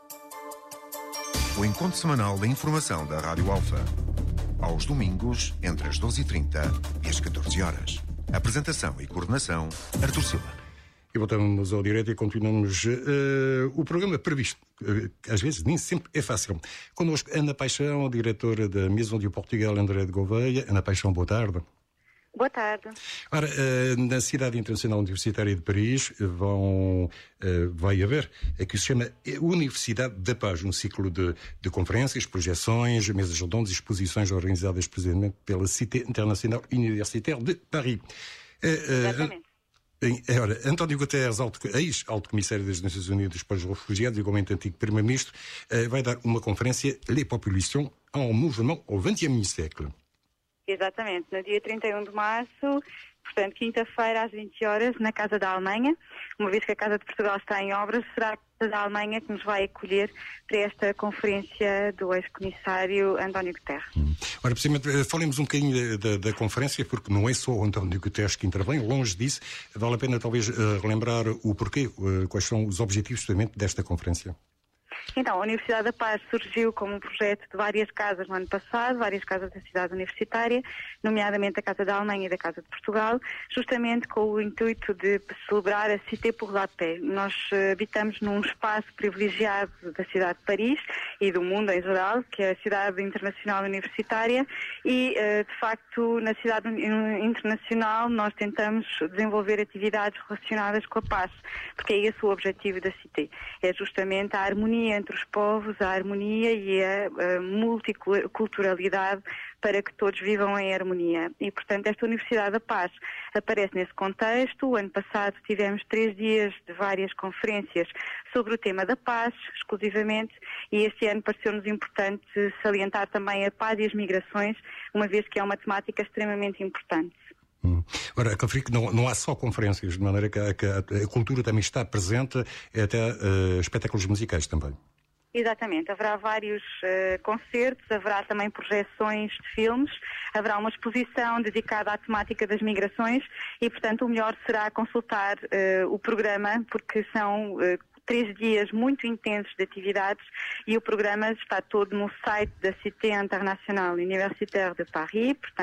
O encontro semanal da informação da Rádio Alfa. Aos domingos, entre as doze e trinta e as catorze horas. Apresentação e coordenação, Artur Silva. E voltamos ao direito e continuamos uh, o programa previsto. Uh, às vezes nem sempre é fácil. Connosco Ana Paixão, diretora da Maison du Portugal André de Gouveia. Ana Paixão, boa tarde. Boa tarde. Ora, na Cidade Internacional Universitária de Paris vão, vai haver a que se chama Universidade da Paz, um ciclo de, de conferências, projeções, mesas redondas e exposições organizadas precisamente pela Cité Internacional Universitaire de Paris. Exatamente. Ora, António Guterres, alto, ex-alto comissário das Nações Unidas para os Refugiados e igualmente antigo primeiro-ministro, vai dar uma conferência Les Populations en Mouvement au vingtième siècle. Exatamente, no dia trinta e um de março, portanto, quinta-feira às vinte horas, na Casa da Alemanha. Uma vez que a Casa de Portugal está em obras, será a Casa da Alemanha que nos vai acolher para esta conferência do ex-comissário António Guterres. Hum. Ora, precisamente, falemos um bocadinho da, da conferência, porque não é só o António Guterres que intervém, longe disso. Vale a pena, talvez, relembrar o porquê, quais são os objetivos, precisamente, desta conferência. Então, a Universidade da Paz surgiu como um projeto de várias casas no ano passado, várias casas da cidade universitária, nomeadamente a Casa da Alemanha e da Casa de Portugal, justamente com o intuito de celebrar a Cité pour la Paix. Nós uh, habitamos num espaço privilegiado da cidade de Paris e do mundo em geral, que é a Cidade Internacional Universitária, e, uh, de facto, na Cidade Internacional nós tentamos desenvolver atividades relacionadas com a paz, porque é esse o objetivo da Cité. É justamente a harmonia entre os povos, a harmonia e a, a multiculturalidade para que todos vivam em harmonia. E, portanto, esta Universidade da Paz aparece nesse contexto. O ano passado tivemos três dias de várias conferências sobre o tema da paz, exclusivamente, e este ano pareceu-nos importante salientar também a paz e as migrações, uma vez que é uma temática extremamente importante. Hum. Ora, conferi que não, não há só conferências, de maneira que a, que a, a cultura também está presente, até uh, espetáculos musicais também. Exatamente, haverá vários uh, concertos, haverá também projeções de filmes, haverá uma exposição dedicada à temática das migrações e, portanto, o melhor será consultar uh, o programa, porque são uh, três dias muito intensos de atividades e o programa está todo no site da Cité Internacional Universitaire de Paris, portanto,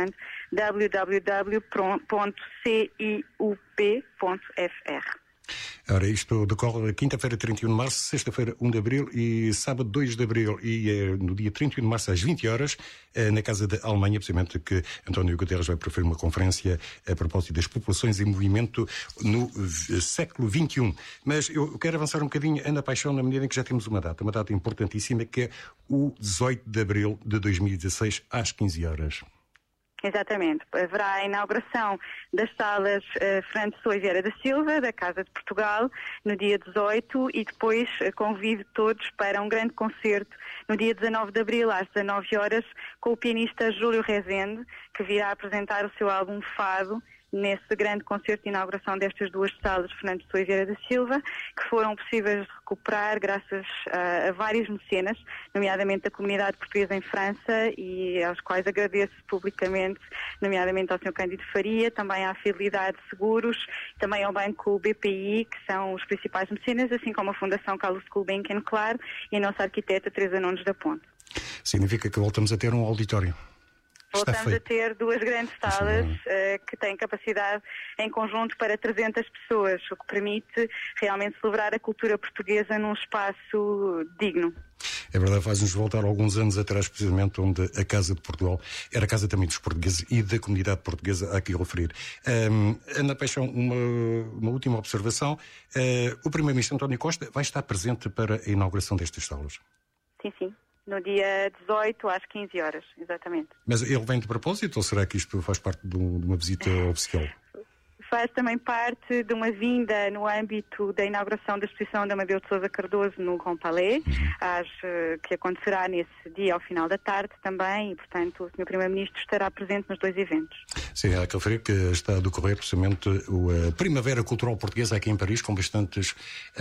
w w w ponto c i u p ponto f r. Ora, isto decorre quinta-feira, trinta e um de março, sexta-feira, um de abril e sábado, dois de abril. E é no dia trinta e um de março, às vinte horas, na Casa da Alemanha, precisamente que António Guterres vai proferir uma conferência a propósito das populações em movimento no século vinte e um. Mas eu quero avançar um bocadinho, Ana Paixão, na medida em que já temos uma data, uma data importantíssima, que é o dezoito de abril de dois mil e dezasseis, às quinze horas. Exatamente. Haverá a inauguração das salas uh, Fernando Pessoa e Vieira da Silva, da Casa de Portugal, no dia dezoito, e depois uh, convido todos para um grande concerto no dia dezanove de abril, às dezanove horas, com o pianista Júlio Rezende, que virá apresentar o seu álbum Fado, nesse grande concerto de inauguração destas duas salas Fernando Pessoa e Vieira da Silva, que foram possíveis de recuperar graças a, a vários mecenas, nomeadamente a comunidade portuguesa em França, e aos quais agradeço publicamente, nomeadamente ao senhor Cândido Faria, também à Fidelidade Seguros, também ao Banco B P I, que são os principais mecenas, assim como a Fundação Carlos Gulbenkian, claro, e a nossa arquiteta Teresa Nunes da Ponte. Significa que voltamos a ter um auditório. Voltamos a ter duas grandes salas uh, que têm capacidade em conjunto para trezentas pessoas, o que permite realmente celebrar a cultura portuguesa num espaço digno. É verdade, faz-nos voltar alguns anos atrás, precisamente, onde a Casa de Portugal era a casa também dos portugueses e da comunidade portuguesa, há aqui a referir. Um, Ana Paixão, uma, uma última observação. Uh, o Primeiro-Ministro António Costa vai estar presente para a inauguração destas salas? Sim, sim. No dia dezoito, às quinze horas, exatamente. Mas ele vem de propósito ou será que isto faz parte de, um, de uma visita oficial? Faz também parte de uma vinda no âmbito da inauguração da exposição da Amadeu de Sousa Cardoso no Grand Palais, às, que acontecerá nesse dia ao final da tarde também, e portanto o senhor Primeiro-Ministro estará presente nos dois eventos. Sim, há que referir que está a decorrer precisamente a Primavera Cultural Portuguesa aqui em Paris, com bastantes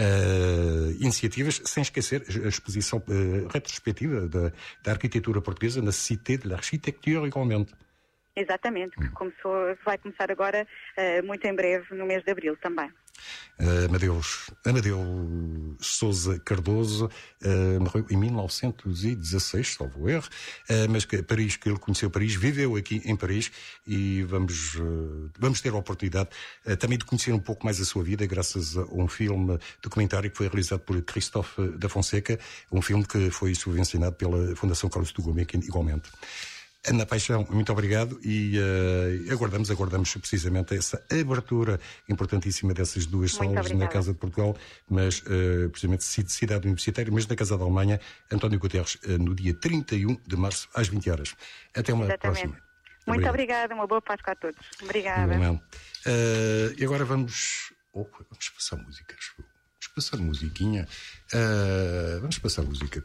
uh, iniciativas, sem esquecer a exposição uh, retrospectiva da, da arquitetura portuguesa na Cité de l'Architecture, igualmente. Exatamente, que começou, vai começar agora, uh, muito em breve, no mês de abril também. Uh, Amadeu, Amadeu Sousa Cardoso uh, morreu em mil novecentos e dezasseis, salvo erro, uh, mas que Paris, que ele conheceu Paris, viveu aqui em Paris e vamos, uh, vamos ter a oportunidade uh, também de conhecer um pouco mais a sua vida, graças a um filme documentário que foi realizado por Christophe da Fonseca, um filme que foi subvencionado pela Fundação Carlos Gulbenkian, igualmente. Ana Paixão, muito obrigado e uh, aguardamos, aguardamos precisamente essa abertura importantíssima dessas duas salas na Casa de Portugal, mas uh, precisamente cidade universitária, mas na Casa da Alemanha, António Guterres, uh, no dia trinta e um de março, às vinte horas. Até uma Exatamente. próxima. Muito obrigada, uma boa Páscoa a todos. Obrigada. Uh, e agora vamos... Oh, vamos passar músicas. Vamos passar musiquinha. Uh, vamos passar música.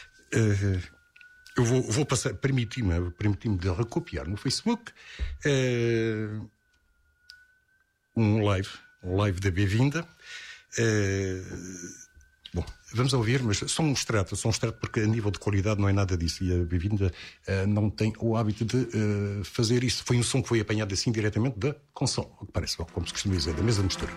Uh, Eu vou, vou passar, permiti-me, permiti-me de recopiar no Facebook uh, um live, um live da Bem-vinda. Uh, bom, vamos ouvir, mas só um extrato, só um extrato, porque a nível de qualidade não é nada disso. E a Bem-vinda uh, não tem o hábito de uh, fazer isso. Foi um som que foi apanhado assim diretamente da console, o que parece, como se costuma dizer, da mesa de mistura.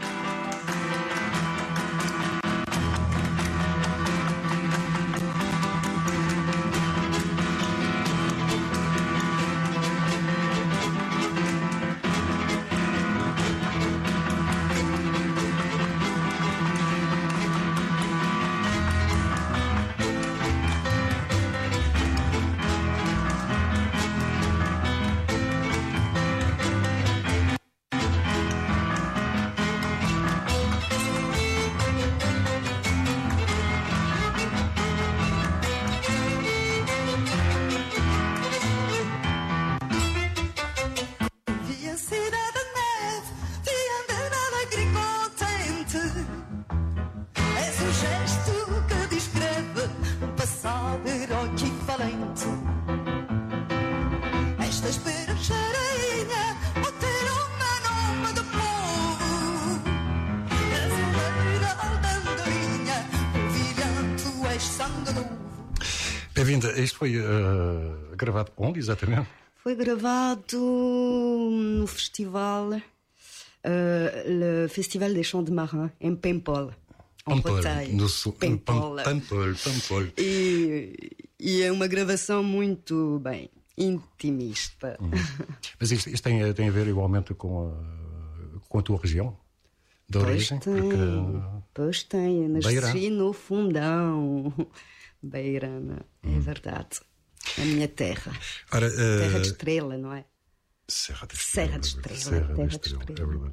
Bem-vinda, isto foi uh, gravado onde, exatamente? Foi gravado no festival, uh, le Festival des Chants de Marin, em Paimpol, em Bretagne. No sul, Paimpol. Paimpol, Paimpol. E, e é uma gravação muito bem. intimista. Uhum. Mas isto, isto tem, tem a ver igualmente com a, com a tua região de origem? Pois tem, porque... pois tem. Nasci Beirã. no Fundão. Beirã, é verdade. A minha terra. Ora, uh... Terra de Estrela, não é? Serra de Estrela. Serra de Estrela. Serra de Estrela, é verdade.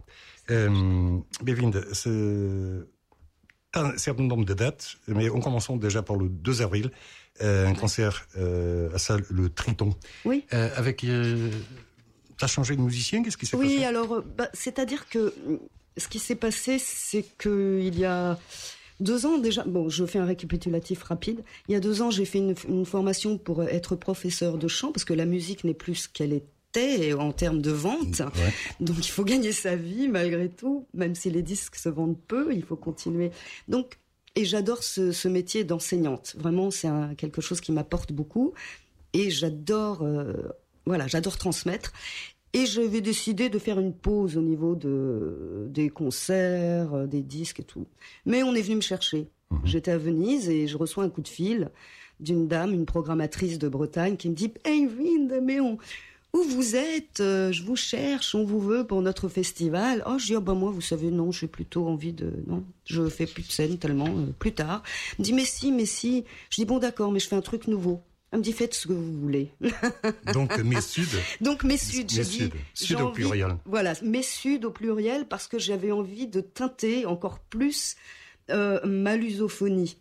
Um, Bem-vinda. Se... C'est un nombre de dates, mais on commençons déjà par le deux avril, euh, un concert euh, à salle Le Triton. Oui. Euh, avec. Euh, T'as changé de musicien? Qu'est-ce qui s'est oui, passé? Oui, alors, bah, c'est-à-dire que ce qui s'est passé, c'est qu'il y a deux ans déjà. Bon, je fais un récapitulatif rapide. Il y a deux ans, j'ai fait une, une formation pour être professeur de chant, parce que la musique n'est plus ce qu'elle était en termes de vente. Ouais. Donc il faut gagner sa vie malgré tout, même si les disques se vendent peu, il faut continuer. Donc, et j'adore ce, ce métier d'enseignante. Vraiment, c'est un, quelque chose qui m'apporte beaucoup. Et j'adore, euh, voilà, j'adore transmettre. Et j'avais décidé de faire une pause au niveau de, des concerts, des disques et tout. Mais on est venu me chercher. Mmh. J'étais à Venise et je reçois un coup de fil d'une dame, une programmatrice de Bretagne, qui me dit « Hey, Vinda, mais on... où vous êtes, euh, je vous cherche, on vous veut pour notre festival. » Oh, je dis, oh, ben moi, vous savez, non, j'ai plutôt envie de... Non, je fais plus de scène tellement, euh, plus tard. Elle me dit, mais si, mais si. Je dis, bon, d'accord, mais je fais un truc nouveau. Elle me dit, faites ce que vous voulez. Donc, mes Sud. Donc, mes Sud, j'ai dit... Sud au pluriel. Voilà, mes Sud au pluriel, parce que j'avais envie de teinter encore plus euh, ma lusophonie.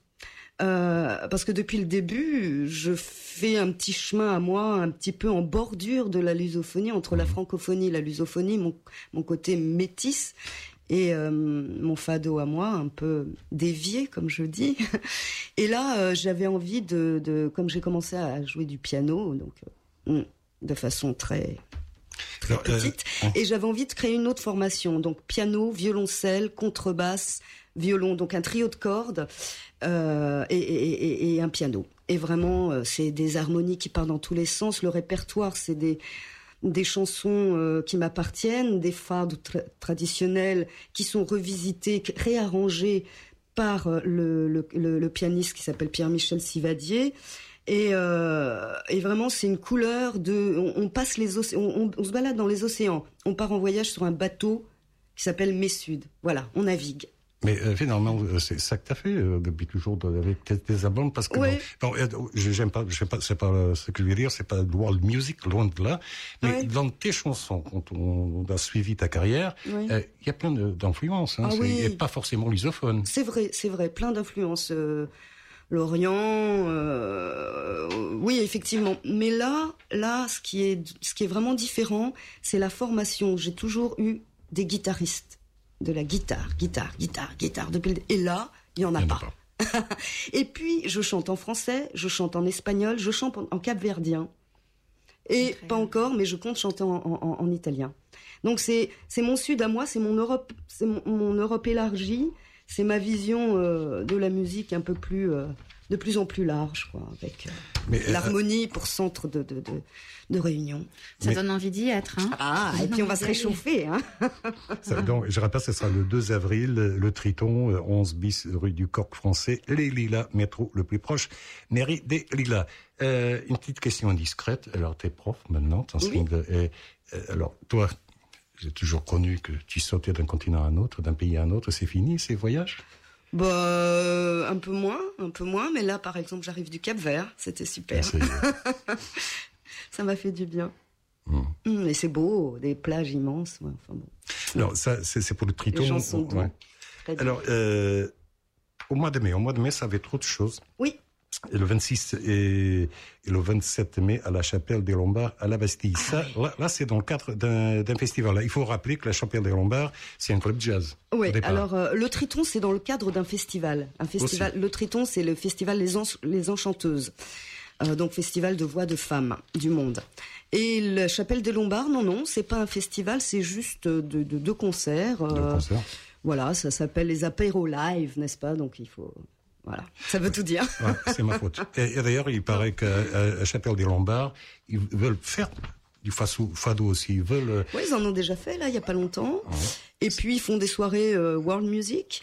Euh, parce que depuis le début, je fais un petit chemin à moi, un petit peu en bordure de la lusophonie, entre la francophonie et la lusophonie, mon, mon côté métis, et euh, mon fado à moi, un peu dévié, comme je dis. Et là, euh, j'avais envie de, de... Comme j'ai commencé à jouer du piano, donc euh, de façon très... très Alors, petite, euh, et j'avais envie de créer une autre formation, donc piano, violoncelle, contrebasse, violon, donc un trio de cordes euh, et, et, et, et un piano. Et vraiment, euh, c'est des harmonies qui partent dans tous les sens. Le répertoire, c'est des, des chansons euh, qui m'appartiennent, des fades tra- traditionnelles qui sont revisitées, réarrangées par euh, le, le, le, le pianiste qui s'appelle Pierre-Michel Sivadier. Et, euh, et vraiment, c'est une couleur de... On, on passe les océans, on, on, on se balade dans les océans. On part en voyage sur un bateau qui s'appelle Mes Sud. Voilà, on navigue. Mais euh, finalement, c'est ça que tu as fait euh, depuis toujours avec tes albums, parce que ouais. bon, bon, j'aime pas, je sais pas, c'est pas ce que je veux dire, c'est pas world music, loin de là. Mais ouais. dans tes chansons, quand on, on a suivi ta carrière, il ouais. euh, y a plein d'influences, hein, ah, oui. et pas forcément lusophone. C'est vrai, c'est vrai, plein d'influences. Euh, L'Orient, euh, oui, effectivement. Mais là, là, ce qui est, ce qui est vraiment différent, c'est la formation. J'ai toujours eu des guitaristes. De la guitare, guitare, guitare, guitare. Depuis le... Et là, il n'y en a il pas. pas. Et puis, je chante en français, je chante en espagnol, je chante en capverdien. Et pas encore, mais je compte chanter en, en, en italien. Donc, c'est, c'est mon Sud à moi, c'est mon Europe, c'est mon, mon Europe élargie. C'est ma vision euh, de la musique un peu plus, euh, de plus en plus large, quoi, avec euh, Mais, l'harmonie euh, pour centre de, de, de, de réunion. Ça Mais... donne envie d'y être. Hein. Ah, et puis on va se réchauffer. Hein. Ça, donc, je rappelle, ce sera le deux avril, le Triton, onze bis rue du Corc français, les Lilas, métro le plus proche, mairie des Lilas. Euh, une petite question indiscrète. Alors, t'es prof maintenant, t'enseignes. Oui. Et, euh, alors, toi... J'ai toujours connu que tu sautais d'un continent à un autre, d'un pays à un autre. C'est fini, ces voyages? Bah, euh, un peu moins, un peu moins. Mais là, par exemple, j'arrive du Cap-Vert. C'était super. Ça m'a fait du bien. Mmh. Mmh, et c'est beau, des plages immenses. Ouais, enfin bon. Alors, ça, c'est, c'est pour le Triton. Les gens sont doux. Ouais. Alors, euh, au mois de mai, au mois de mai, ça va être autre chose. Oui. Et le vingt-six et, et le vingt-sept mai à la Chapelle des Lombards à la Bastille. Ah, ça, oui. là, là, c'est dans le cadre d'un, d'un festival. Là, il faut rappeler que la Chapelle des Lombards, c'est un club jazz. Oui, alors euh, le Triton, c'est dans le cadre d'un festival. Un festival. Aussi. Le Triton, c'est le festival Les, Ench- Les Enchanteuses. Euh, donc festival de voix de femmes du monde. Et la Chapelle des Lombards, non, non, c'est pas un festival, c'est juste de, de, de deux concerts. Euh, deux concerts. Voilà, ça s'appelle les apéros live, n'est-ce pas? Donc il faut... Voilà, ça veut tout dire. Ouais, c'est ma faute. Et, et d'ailleurs, il paraît qu'à à Chapelle des Lombards, ils veulent faire du fado aussi. Ils veulent... Oui, ils en ont déjà fait, là, il n'y a pas longtemps. Ouais. Et puis, ils font des soirées euh, world music.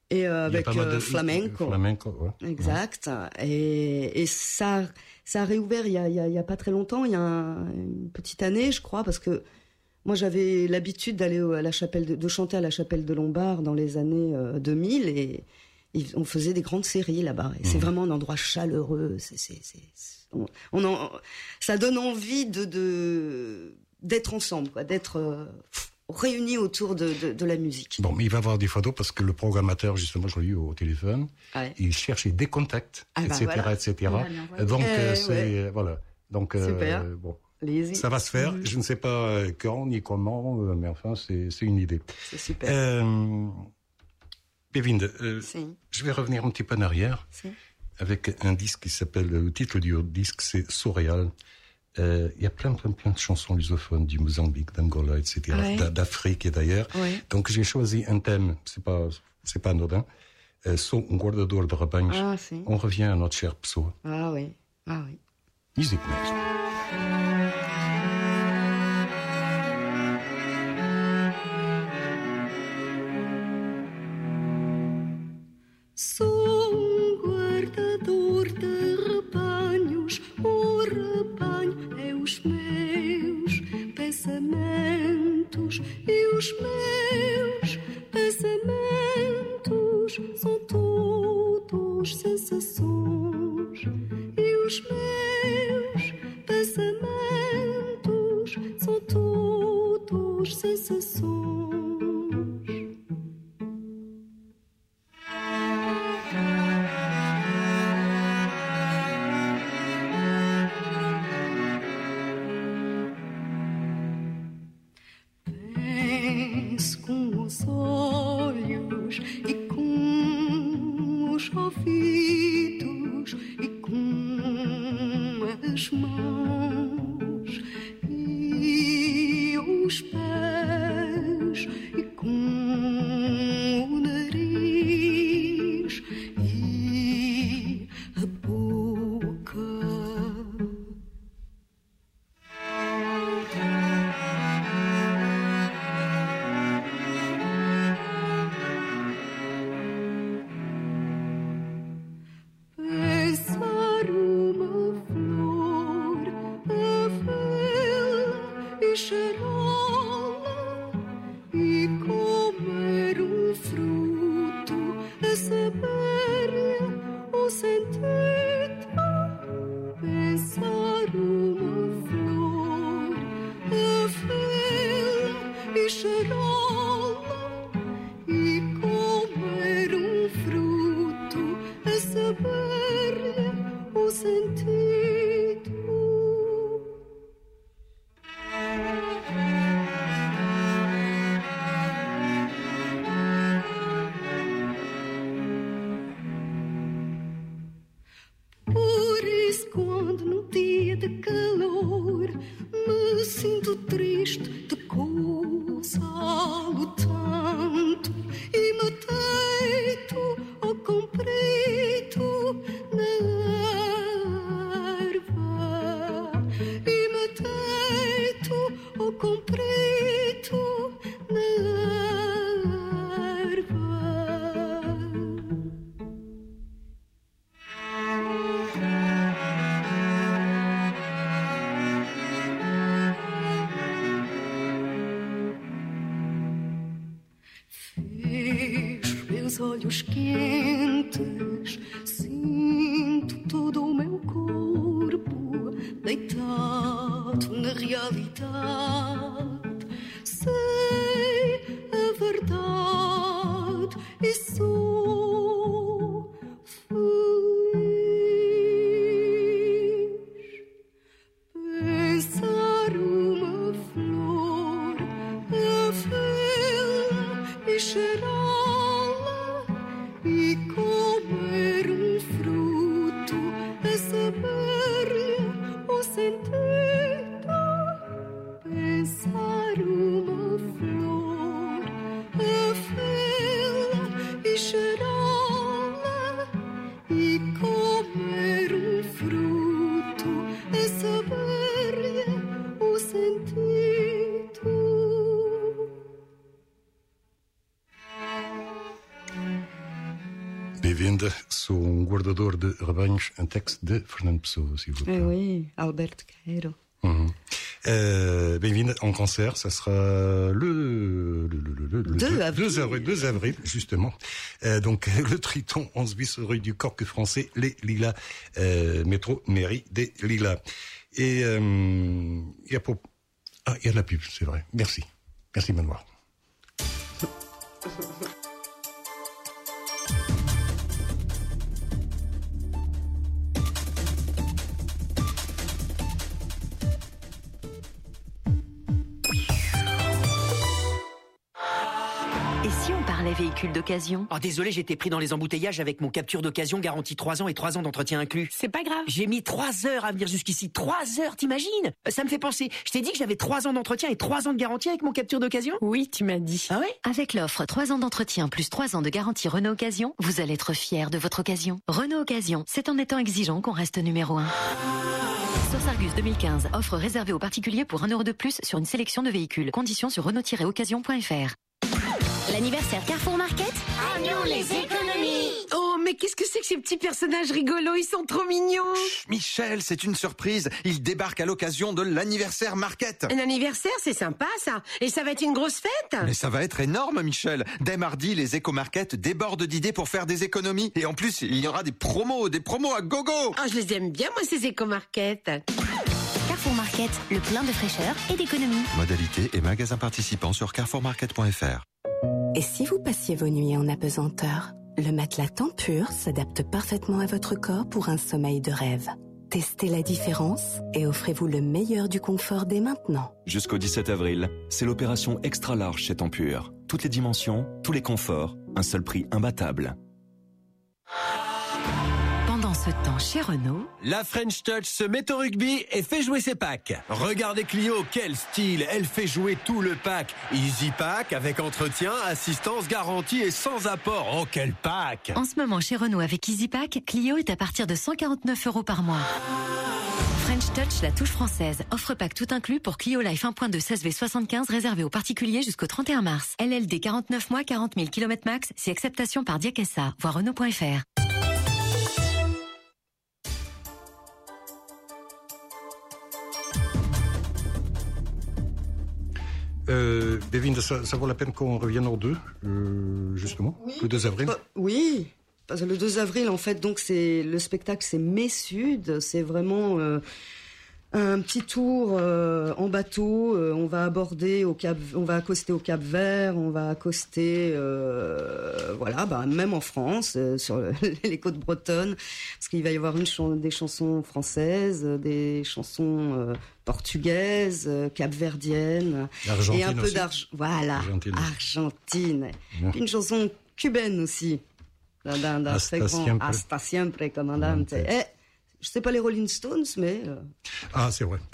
Et euh, avec de, euh, flamenco. Flamenco, ouais. Exact. Ouais. Et, et ça, ça a réouvert il y a, il y a, il y a pas très longtemps, il y a un, une petite année, je crois, parce que moi j'avais l'habitude d'aller à la chapelle, de, de chanter à la chapelle de Lombard dans les années euh, deux mille, et, et on faisait des grandes séries là-bas. Et mmh. c'est vraiment un endroit chaleureux. C'est, c'est, c'est, c'est, on, on en, ça donne envie de, de d'être ensemble, quoi, d'être euh, réunis autour de, de, de la musique. Bon, mais il va y avoir des photos parce que le programmateur, justement, je l'ai eu au téléphone, ouais. il cherchait des contacts, ah bah et cetera, voilà. et cetera. Ouais, donc, euh, euh, c'est ouais. voilà. Donc, super. Euh, bon, ça va se faire. Mmh. Je ne sais pas quand ni comment, mais enfin, c'est, c'est une idée. C'est super. Euh, Bévinde, euh, si. je vais revenir un petit peu en arrière si. avec un disque qui s'appelle, le titre du disque, c'est Surréal. Il euh, y a plein, plein, plein de chansons lusophones du Mozambique, d'Angola, et cetera, ouais. d'Afrique et d'ailleurs. Ouais. Donc j'ai choisi un thème, c'est pas, c'est pas anodin. Euh, Sou um guardador de rebanhos. Ah, si. On revient à notre chère Pessoa. Ah oui, ah oui. Musique next. Sou um guardador de rebanhos, o rebanho é os meus pensamentos e os meus pensamentos são todos sensações e os meus pensamentos são todos sensações. Olhos quentes, sinto todo o meu corpo deitado na realidade. Sei a verdade e sou feliz. Pensar uma flor, a vê-la e cheirar. E comer um fruto, a saber-lhe o sentido. Pensar bem-vinda. Sou um guardador de rebanhos, um texto de Fernando Pessoa, s'il vous plaît. Eh oui, Alberto Queiro. Uhum. Euh, Bem-vinda en concert, ça sera le, le, le, le, le deux avril. deux avril, justement. Euh, donc le Triton, onze bis rue du Corque Français, les Lilas, euh, métro mairie des Lilas. Et il euh, y a pour... ah, il y a de la pub, c'est vrai. Merci, merci Manoir. Et si on parlait véhicule d'occasion? Oh désolé, j'étais pris dans les embouteillages avec mon capture d'occasion garantie trois ans et trois ans d'entretien inclus. C'est pas grave. J'ai mis trois heures à venir jusqu'ici. trois heures, t'imagines? Ça me fait penser. Je t'ai dit que j'avais trois ans d'entretien et trois ans de garantie avec mon capture d'occasion? Oui, tu m'as dit. Ah ouais? Avec l'offre trois ans d'entretien plus trois ans de garantie Renault Occasion, vous allez être fier de votre occasion. Renault Occasion, c'est en étant exigeant qu'on reste numéro un. Source Argus deux mille quinze, offre réservée aux particuliers pour un euro de plus sur une sélection de véhicules. Conditions sur renault tiret occasion point f r. L'anniversaire Carrefour Market? À nous les économies! Oh, mais qu'est-ce que c'est que ces petits personnages rigolos? Ils sont trop mignons! Chut, Michel, c'est une surprise. Ils débarquent à l'occasion de l'anniversaire Market. Un anniversaire, c'est sympa, ça. Et ça va être une grosse fête? Mais ça va être énorme, Michel. Dès mardi, les éco-markets débordent d'idées pour faire des économies. Et en plus, il y aura des promos, des promos à gogo. Oh, je les aime bien, moi, ces éco-markets. Carrefour Market, le plein de fraîcheur et d'économie. Modalité et magasins participants sur carrefour market point f r. Et si vous passiez vos nuits en apesanteur? Le matelas Tempur s'adapte parfaitement à votre corps pour un sommeil de rêve. Testez la différence et offrez-vous le meilleur du confort dès maintenant. Jusqu'au dix-sept avril, c'est l'opération Extra Large chez Tempur. Toutes les dimensions, tous les conforts, un seul prix imbattable. Pendant ce temps chez Renault, la French Touch se met au rugby et fait jouer ses packs. Regardez Clio, quel style! Elle fait jouer tout le pack. Easy Pack avec entretien, assistance garantie et sans apport. Oh, quel pack! En ce moment chez Renault avec EasyPack, Clio est à partir de cent quarante-neuf euros par mois. French Touch, la touche française. Offre pack tout inclus pour Clio Life un point deux seize V soixante-quinze réservé aux particuliers jusqu'au trente et un mars. L L D quarante-neuf mois, quarante mille kilomètres max, c'est acceptation par Diak S A. Voir Renault point f r. Euh, Bem-vinda, ça, ça vaut la peine qu'on revienne au deux, euh, justement, oui, le deux avril. Bah, oui, parce que le deux avril, en fait, donc c'est le spectacle, c'est Mai Sud, c'est vraiment euh, un petit tour euh, en bateau. Euh, on va aborder au Cap, on va accoster au Cap Vert, on va accoster, euh, voilà, bah, même en France, euh, sur le, les côtes bretonnes, parce qu'il va y avoir une chan- des chansons françaises, des chansons euh, portugaise, euh, capverdienne, et un peu d'argent. Voilà, Argentine. Argentine. Mmh. Une chanson cubaine aussi. D'un, d'un Hasta, très grand, siempre. Hasta siempre, comandante. Mmh. Eh, je sais pas les Rolling Stones, mais... Euh... Ah, c'est vrai.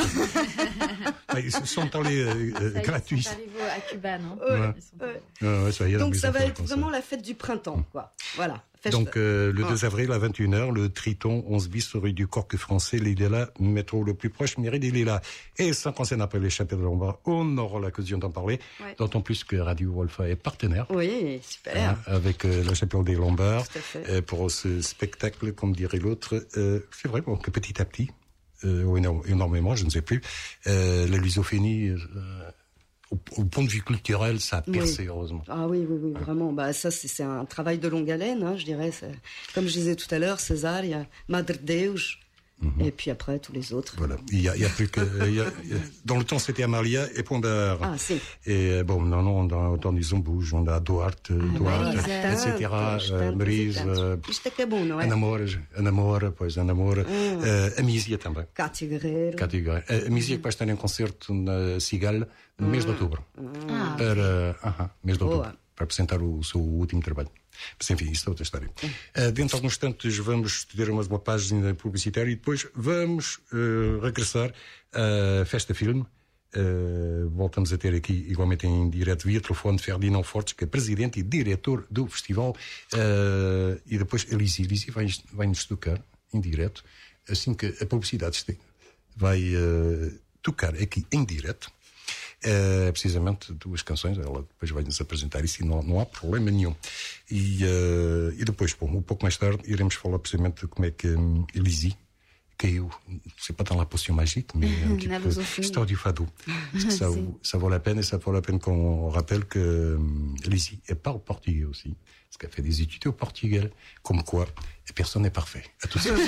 Ils sont allés euh, euh, gratuits. Ils sont arrivés à Cuba, non? Ouais. Ouais. Ouais. Ouais, ouais, ça y est, donc ça va être vraiment la fête du printemps, quoi. Voilà. Fête Donc euh, le ah. deux avril à vingt et une heures, le Triton, onze bis rue du Corque Français, les Lilas, métro le plus proche, mairie des Lilas. Et ça concerne après les chapelles de Lombard, on aura l'occasion d'en parler, ouais. D'autant plus que Radio Wolfa est partenaire. Oui, super. Hein, avec euh, la chapelle des Lombards, euh, pour ce spectacle, comme dirait l'autre. Euh, c'est vrai bon, que petit à petit, euh, ou énormément, je ne sais plus, euh, la lusophonie... Euh, Au, au point de vue culturel, ça a percé, oui. heureusement. Ah oui, oui, oui, vraiment. Bah, ça, c'est, c'est un travail de longue haleine, hein, je dirais. C'est, comme je disais tout à l'heure, César, il y a Madre Deus, mm-hmm. et puis après, tous les autres. Voilà. Il y a, il y a plus que... il y a, dans le temps, c'était Amalia et Pondard. Ah, si. Et bon, non, non, dans, dans les Zambouges, on a Duarte, ah, Duarte, et cetera. Uh, Marise, uh, Anamores, Anamora, pois, Anamora. Mm. Uh, a Mísia também. Cátia Guerreiro. Cátia Guerreiro. A Mísia que vai estar em concerto na Cigale no mês de outubro. Ah. Para, uh-huh, mês de outubro. Para apresentar o seu último trabalho. Mas enfim, isso é outra história. Uh, dentro de alguns instantes vamos ter uma, uma página publicitária e depois vamos uh, regressar à Festa Filme. Uh, voltamos a ter aqui, igualmente em direto via telefone, Ferdinand Fortes, que é presidente e diretor do festival. Uh, e depois a Lizzie. Lizzie vai, vai nos tocar em direto, assim que a publicidade vai uh, tocar aqui em direto. Uh, precisamente duas canções, ela depois vai-nos apresentar isso e não, não há problema nenhum. E, uh, e depois, bom, um pouco mais tarde, iremos falar precisamente de como é que um, Lizzie caiu, c'est pas dans la potion magique, mais un petit peu histoire du fado. Ça, ça vaut la peine, et ça vaut la peine qu'on rappelle que um, Lizzie, elle parle portugais aussi, parce qu'elle fait des études au Portugal, comme quoi, personne n'est parfait. À tout de suite.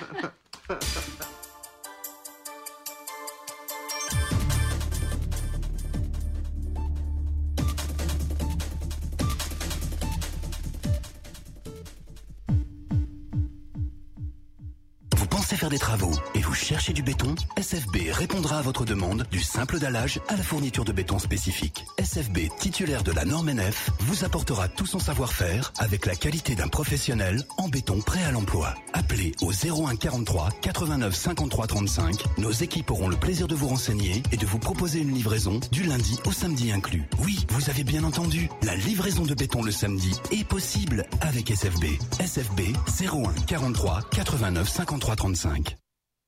Pensez faire des travaux et vous cherchez du béton? S F B répondra à votre demande du simple dallage à la fourniture de béton spécifique. S F B, titulaire de la norme N F, vous apportera tout son savoir-faire avec la qualité d'un professionnel en béton prêt à l'emploi. Appelez au zéro un quarante-trois quatre-vingt-neuf cinquante-trois trente-cinq. Nos équipes auront le plaisir de vous renseigner et de vous proposer une livraison du lundi au samedi inclus. Oui, vous avez bien entendu, la livraison de béton le samedi est possible avec S F B. S F B zéro un quarante-trois quatre-vingt-neuf cinquante-trois trente-cinq.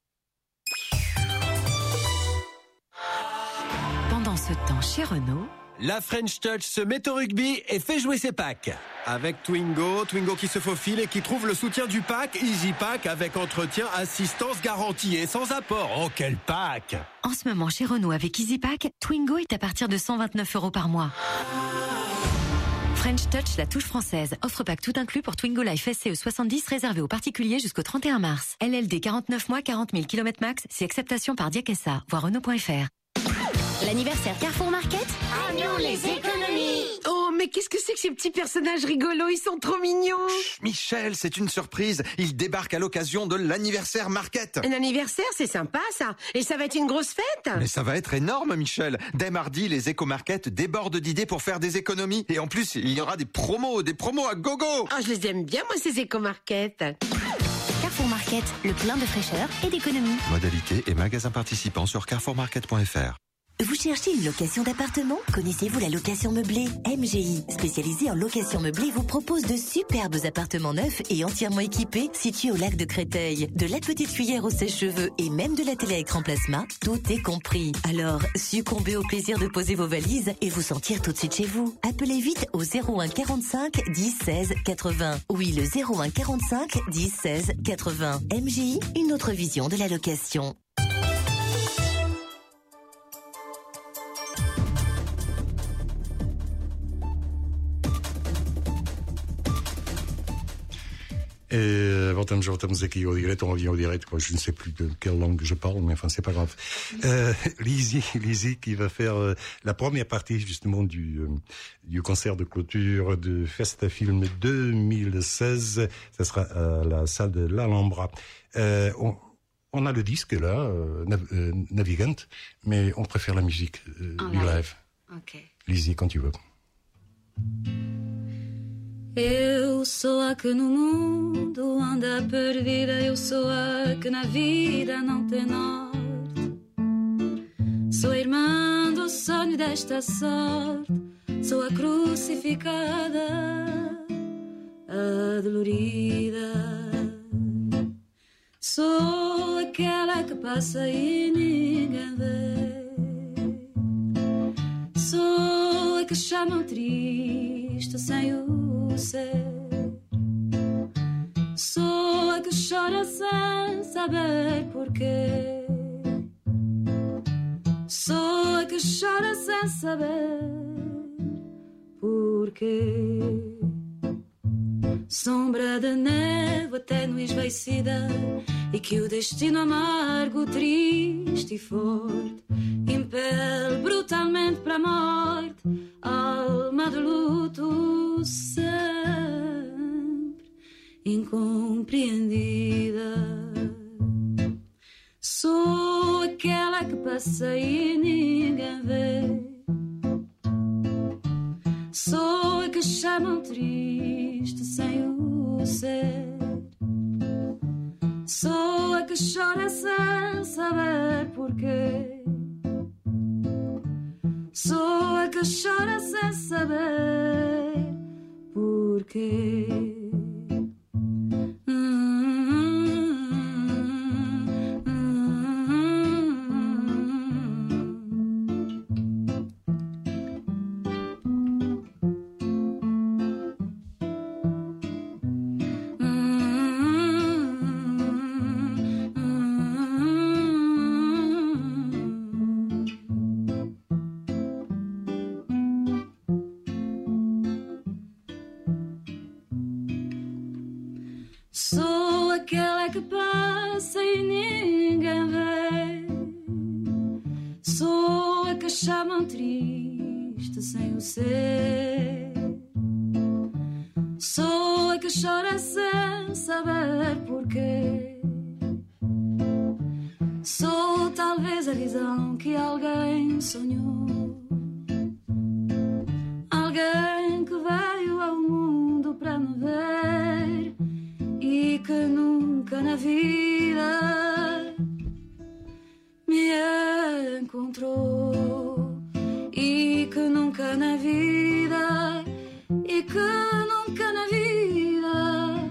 Pendant ce temps chez Renault, la French Touch se met au rugby et fait jouer ses packs. Avec Twingo, Twingo qui se faufile et qui trouve le soutien du pack, Easy Pack avec entretien, assistance garantie et sans apport. Oh, quel pack! En ce moment chez Renault avec Easy Pack, Twingo est à partir de cent vingt-neuf euros par mois. French Touch, la touche française. Offre pack tout inclus pour Twingo Life S C E soixante-dix réservé aux particuliers jusqu'au trente et un mars. L L D quarante-neuf mois, quarante mille kilomètres max, si acceptation par Diakessa. Voir Renault point F R. L'anniversaire Carrefour Market? À nous les économies! Oh, mais qu'est-ce que c'est que ces petits personnages rigolos? Ils sont trop mignons! Chut, Michel, c'est une surprise. Ils débarquent à l'occasion de l'anniversaire Market. Un anniversaire, c'est sympa, ça. Et ça va être une grosse fête? Mais ça va être énorme, Michel. Dès mardi, les éco-markets débordent d'idées pour faire des économies. Et en plus, il y aura des promos, des promos à gogo. Oh, je les aime bien, moi, ces éco-markets. Carrefour Market, le plein de fraîcheur et d'économie. Modalité et magasins participants sur carrefour market point F R. Vous cherchez une location d'appartement? Connaissez-vous la location meublée? M G I, spécialisée en location meublée, vous propose de superbes appartements neufs et entièrement équipés situés au lac de Créteil. De la petite cuillère au sèche-cheveux et même de la télé à écran plasma, tout est compris. Alors, succombez au plaisir de poser vos valises et vous sentir tout de suite chez vous. Appelez vite au zéro un quarante-cinq dix seize quatre-vingts. Oui, le zéro un quarante-cinq dix seize quatre-vingts. M G I, une autre vision de la location. Et voltamos, voltamos aqui ao direito, ao avião direito, je ne sais plus de quelle langue je parle, mais enfin, c'est pas grave. Euh, Lizzie, Lizzie qui va faire euh, la première partie, justement, du, euh, du concert de clôture de Festa Film deux mille seize. Ça sera à la salle de l'Alhambra. Euh, on, on a le disque, là, euh, nav euh, Navigante, mais on préfère la musique euh, du live. Ok. Lizzie, quand tu veux. Eu sou a que no mundo anda perdida, eu sou a que na vida não tem norte. Sou a irmã do sonho desta sorte, sou a crucificada, a dolorida. Sou aquela que passa e ninguém vê. Sou a que chamam triste sem o ser. Sou a que chora sem saber porquê. Sou a que chora sem saber porquê. Sombra de névoa tênue esvaecida, e que o destino amargo, triste e forte impele brutalmente para a morte, alma de luto sempre incompreendida. Sou aquela que passa e ninguém vê. Sou a que chamam triste sem o ser. Sou a que chora sem saber porquê. Sou a que chora sem saber porquê. Sou aquela que passa e ninguém vê. Sou a que chamam triste sem o ser. Sou a que chora sem saber porquê. Sou talvez a visão que alguém sonhou. Alguém que veio ao mundo para me ver e que nunca na vida me encontrou. E que nunca na vida, e que nunca na vida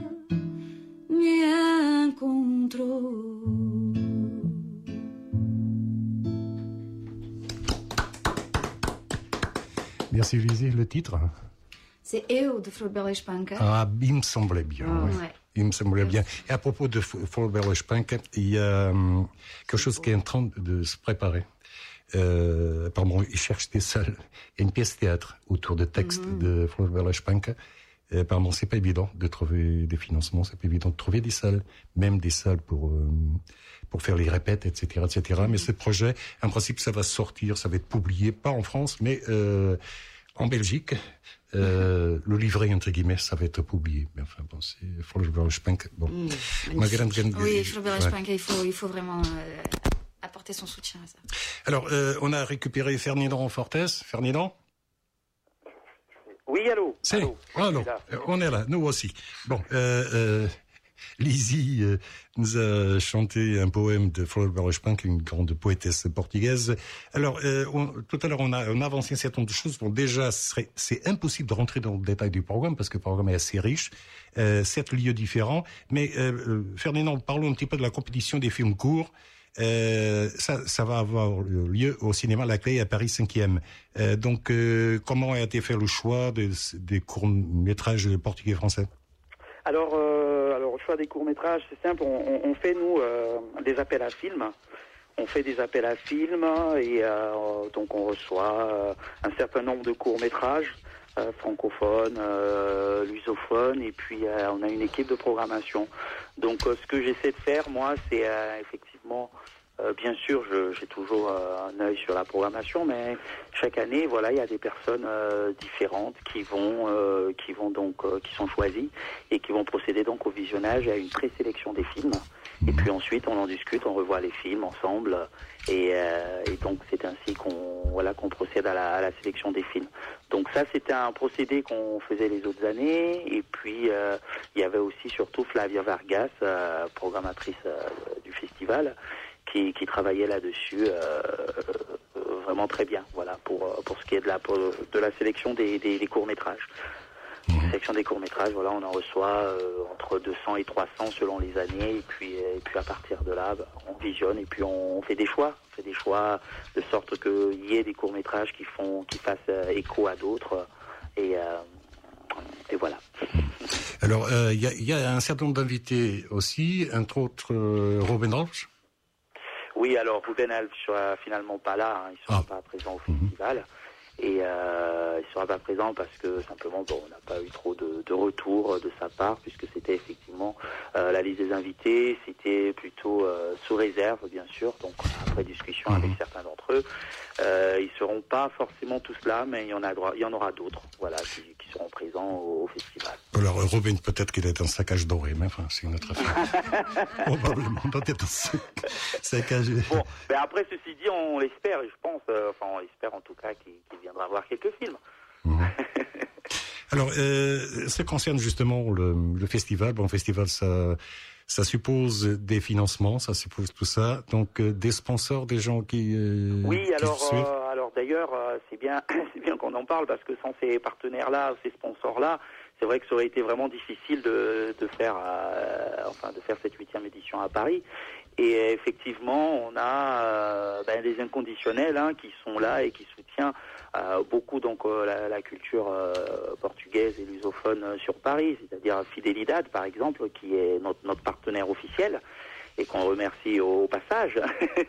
me encontrou. Merci Lizzie, le titre? C'est Eu de Floribela Espanca. Ah, il me semblait bien. Oh, oui. ouais. Il me semblait bien. Et à propos de Floribela Espanca, il y a hum, quelque chose qui est en train de se préparer. Euh, pardon, ils cherchent des salles. Il y a une pièce théâtre autour de textes mm-hmm. de Floribela Espanca. Euh, pardon, c'est pas évident de trouver des financements, c'est pas évident de trouver des salles, même des salles pour euh, pour faire les répètes, et cetera, et cetera. Mm-hmm. Mais ce projet, en principe, ça va sortir, ça va être publié, pas en France, mais euh, en Belgique. Euh, le livret, entre guillemets, ça va être publié. Mais enfin, bon, c'est Floribela Espanca. Bon, mm, ma grande, grande... Oui, Floribela Espanca, il faut, il faut vraiment euh, apporter son soutien à ça. Alors, euh, on a récupéré Ferdinand Fortes. Ferdinand? Oui, allô. C'est, allô. allô. On est là, nous aussi. Bon, euh, euh, Lizzie euh, nous a chanté un poème de Floribela Espanca, une grande poétesse portugaise. Alors, euh, on, tout à l'heure, on a, on a avancé un certain nombre de choses. Bon, déjà, serait, c'est impossible de rentrer dans le détail du programme parce que le programme est assez riche. Euh, sept lieux différents. Mais, euh, Ferdinand, parlons un petit peu de la compétition des films courts. Euh, ça, ça va avoir lieu au cinéma La Clé à Paris cinquième. Euh, donc, euh, comment a été fait le choix des, des courts-métrages portugais-français? Alors, euh, alors, le choix des courts-métrages, c'est simple. On, on fait, nous, euh, des appels à films. On fait des appels à films et euh, donc on reçoit euh, un certain nombre de courts-métrages euh, francophones, euh, lusophones, et puis euh, on a une équipe de programmation. Donc, euh, ce que j'essaie de faire, moi, c'est euh, effectivement... Euh, bien sûr, je, j'ai toujours euh, un œil sur la programmation, mais chaque année, voilà, il y a des personnes euh, différentes qui vont, euh, qui vont donc, euh, qui sont choisies et qui vont procéder donc au visionnage et à une présélection des films. Et puis ensuite, on en discute, on revoit les films ensemble, et, euh, et donc c'est ainsi qu'on, voilà, qu'on procède à la, à la sélection des films. Donc ça, c'était un procédé qu'on faisait les autres années. Et puis euh, il y avait aussi surtout Flavia Vargas, euh, programmatrice euh, du festival, qui, qui travaillait là-dessus euh, vraiment très bien, voilà, pour pour ce qui est de la pour, de la sélection des, des, des courts métrages. La sélection des courts métrages, voilà, on en reçoit euh, entre deux cents et trois cents selon les années, et puis et puis à partir de là, bah, on visionne et puis on, on fait des choix, on fait des choix de sorte qu'il y ait des courts métrages qui font qui fassent euh, écho à d'autres, et euh, et voilà. Alors, il euh, y, a, y a un certain nombre d'invités aussi, entre autres euh, Robin Alves. Oui, alors Ruben Alves sera finalement pas là, hein, il sera ah. pas présent au festival. Et euh, il sera pas présent parce que simplement bon, on n'a pas eu trop de, de retours de sa part, puisque c'était effectivement euh, la liste des invités, c'était plutôt euh, sous réserve bien sûr, donc après discussion avec certains d'entre eux. Euh, ils seront pas forcément tous là, mais il y en a il y en aura d'autres, voilà, qui, qui seront présents au, au festival. Alors Robin, peut-être qu'il est un saccage doré, mais enfin c'est une autre affaire. Probablement peut-être un saccage. Bon, mais après ceci dit, on l'espère, je pense, euh, enfin on l'espère en tout cas qu'il, qu'il viendra voir quelques films. Mmh. Alors, euh, ça concerne justement le, le festival. Bon, le festival, ça, ça suppose des financements, ça suppose tout ça. Donc, euh, des sponsors, des gens qui. Euh, oui, qui alors, euh, alors d'ailleurs, euh, c'est bien, c'est bien qu'on en parle parce que sans ces partenaires-là, ces sponsors-là, c'est vrai que ça aurait été vraiment difficile de, de faire, euh, enfin, de faire cette huitième édition à Paris. Et effectivement, on a euh, ben, des inconditionnels hein, qui sont là et qui soutiennent euh, beaucoup donc euh, la, la culture euh, portugaise et lusophone euh, sur Paris, c'est-à-dire Fidelidad par exemple, qui est notre, notre partenaire officiel et qu'on remercie au passage.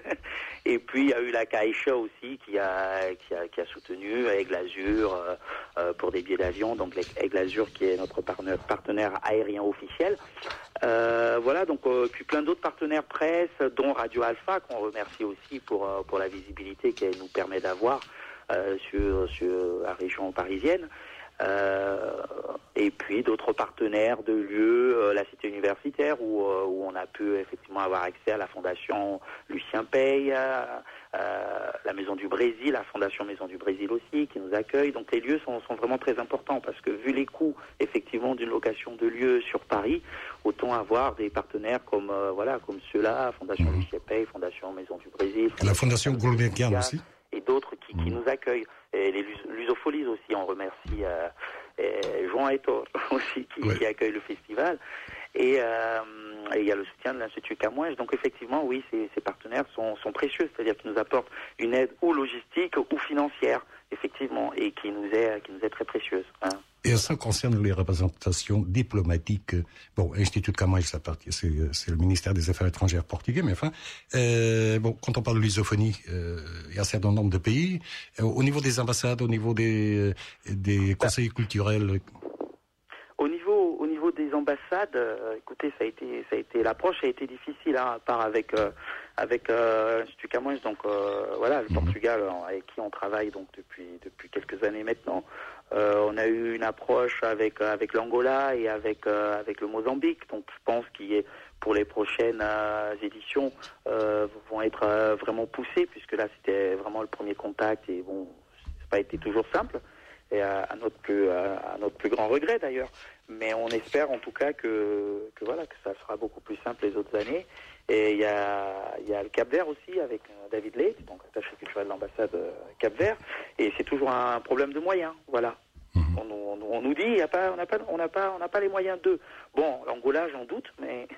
Et puis il y a eu la Caixa aussi qui a qui a, qui a soutenu Aigle Azur euh, euh, pour des billets d'avion, donc Aigle Azur qui est notre partenaire, partenaire aérien officiel. Euh, voilà, donc euh, puis plein d'autres partenaires presse, dont Radio Alpha qu'on remercie aussi pour euh, pour la visibilité qu'elle nous permet d'avoir euh, sur sur la région parisienne. Euh, et puis d'autres partenaires de lieux, euh, la cité universitaire où, euh, où on a pu effectivement avoir accès à la fondation Lucien Paye, euh, euh, la Maison du Brésil, la fondation Maison du Brésil aussi qui nous accueille. Donc les lieux sont, sont vraiment très importants parce que vu les coûts effectivement d'une location de lieux sur Paris, autant avoir des partenaires comme euh, voilà comme ceux-là, Fondation mmh. Lucien Paye, Fondation Maison du Brésil, la Fondation Gulbenkian aussi. Et d'autres qui, qui nous accueillent. Et les Lusofolies aussi, on remercie euh, et Joan Etor aussi qui, ouais. qui accueille le festival. Et euh, il y a le soutien de l'Institut Camouèche. Donc effectivement, oui, ces, ces partenaires sont, sont précieux, c'est-à-dire qu'ils nous apportent une aide ou logistique ou financière, effectivement, et qui nous est, qui nous est très précieuse. Hein. Et ça concerne les représentations diplomatiques. Bon, l'Institut de Camouèche, c'est, c'est le ministère des Affaires étrangères portugais, mais enfin, euh, bon, quand on parle de lusophonie, euh, il y a un certain nombre de pays. Euh, au niveau des ambassades, au niveau des, des conseils culturels. Au niveau, au niveau des ambassades, euh, écoutez, ça a été, ça a été, l'approche a été difficile, hein, à part avec, euh, avec euh, l'Institut Camouèche, donc euh, voilà, le mmh. Portugal, avec qui on travaille donc depuis, depuis quelques années maintenant. Euh, on a eu une approche avec avec l'Angola et avec euh, avec le Mozambique, donc je pense qu'il est pour les prochaines euh, éditions euh, vont être euh, vraiment poussées puisque là c'était vraiment le premier contact et bon c'est pas été toujours simple et à, à notre plus à, à notre plus grand regret d'ailleurs, mais on espère en tout cas que que voilà que ça sera beaucoup plus simple les autres années. Et il y a, il y a le Cap-Vert aussi avec euh, David Leite, donc attaché culturel de l'ambassade euh, Cap-Vert, et c'est toujours un problème de moyens, voilà. Mmh. On, on, on nous dit, y a pas, on n'a pas, on n'a pas, on n'a pas les moyens d'eux. Bon, l'Angola, j'en doute, mais,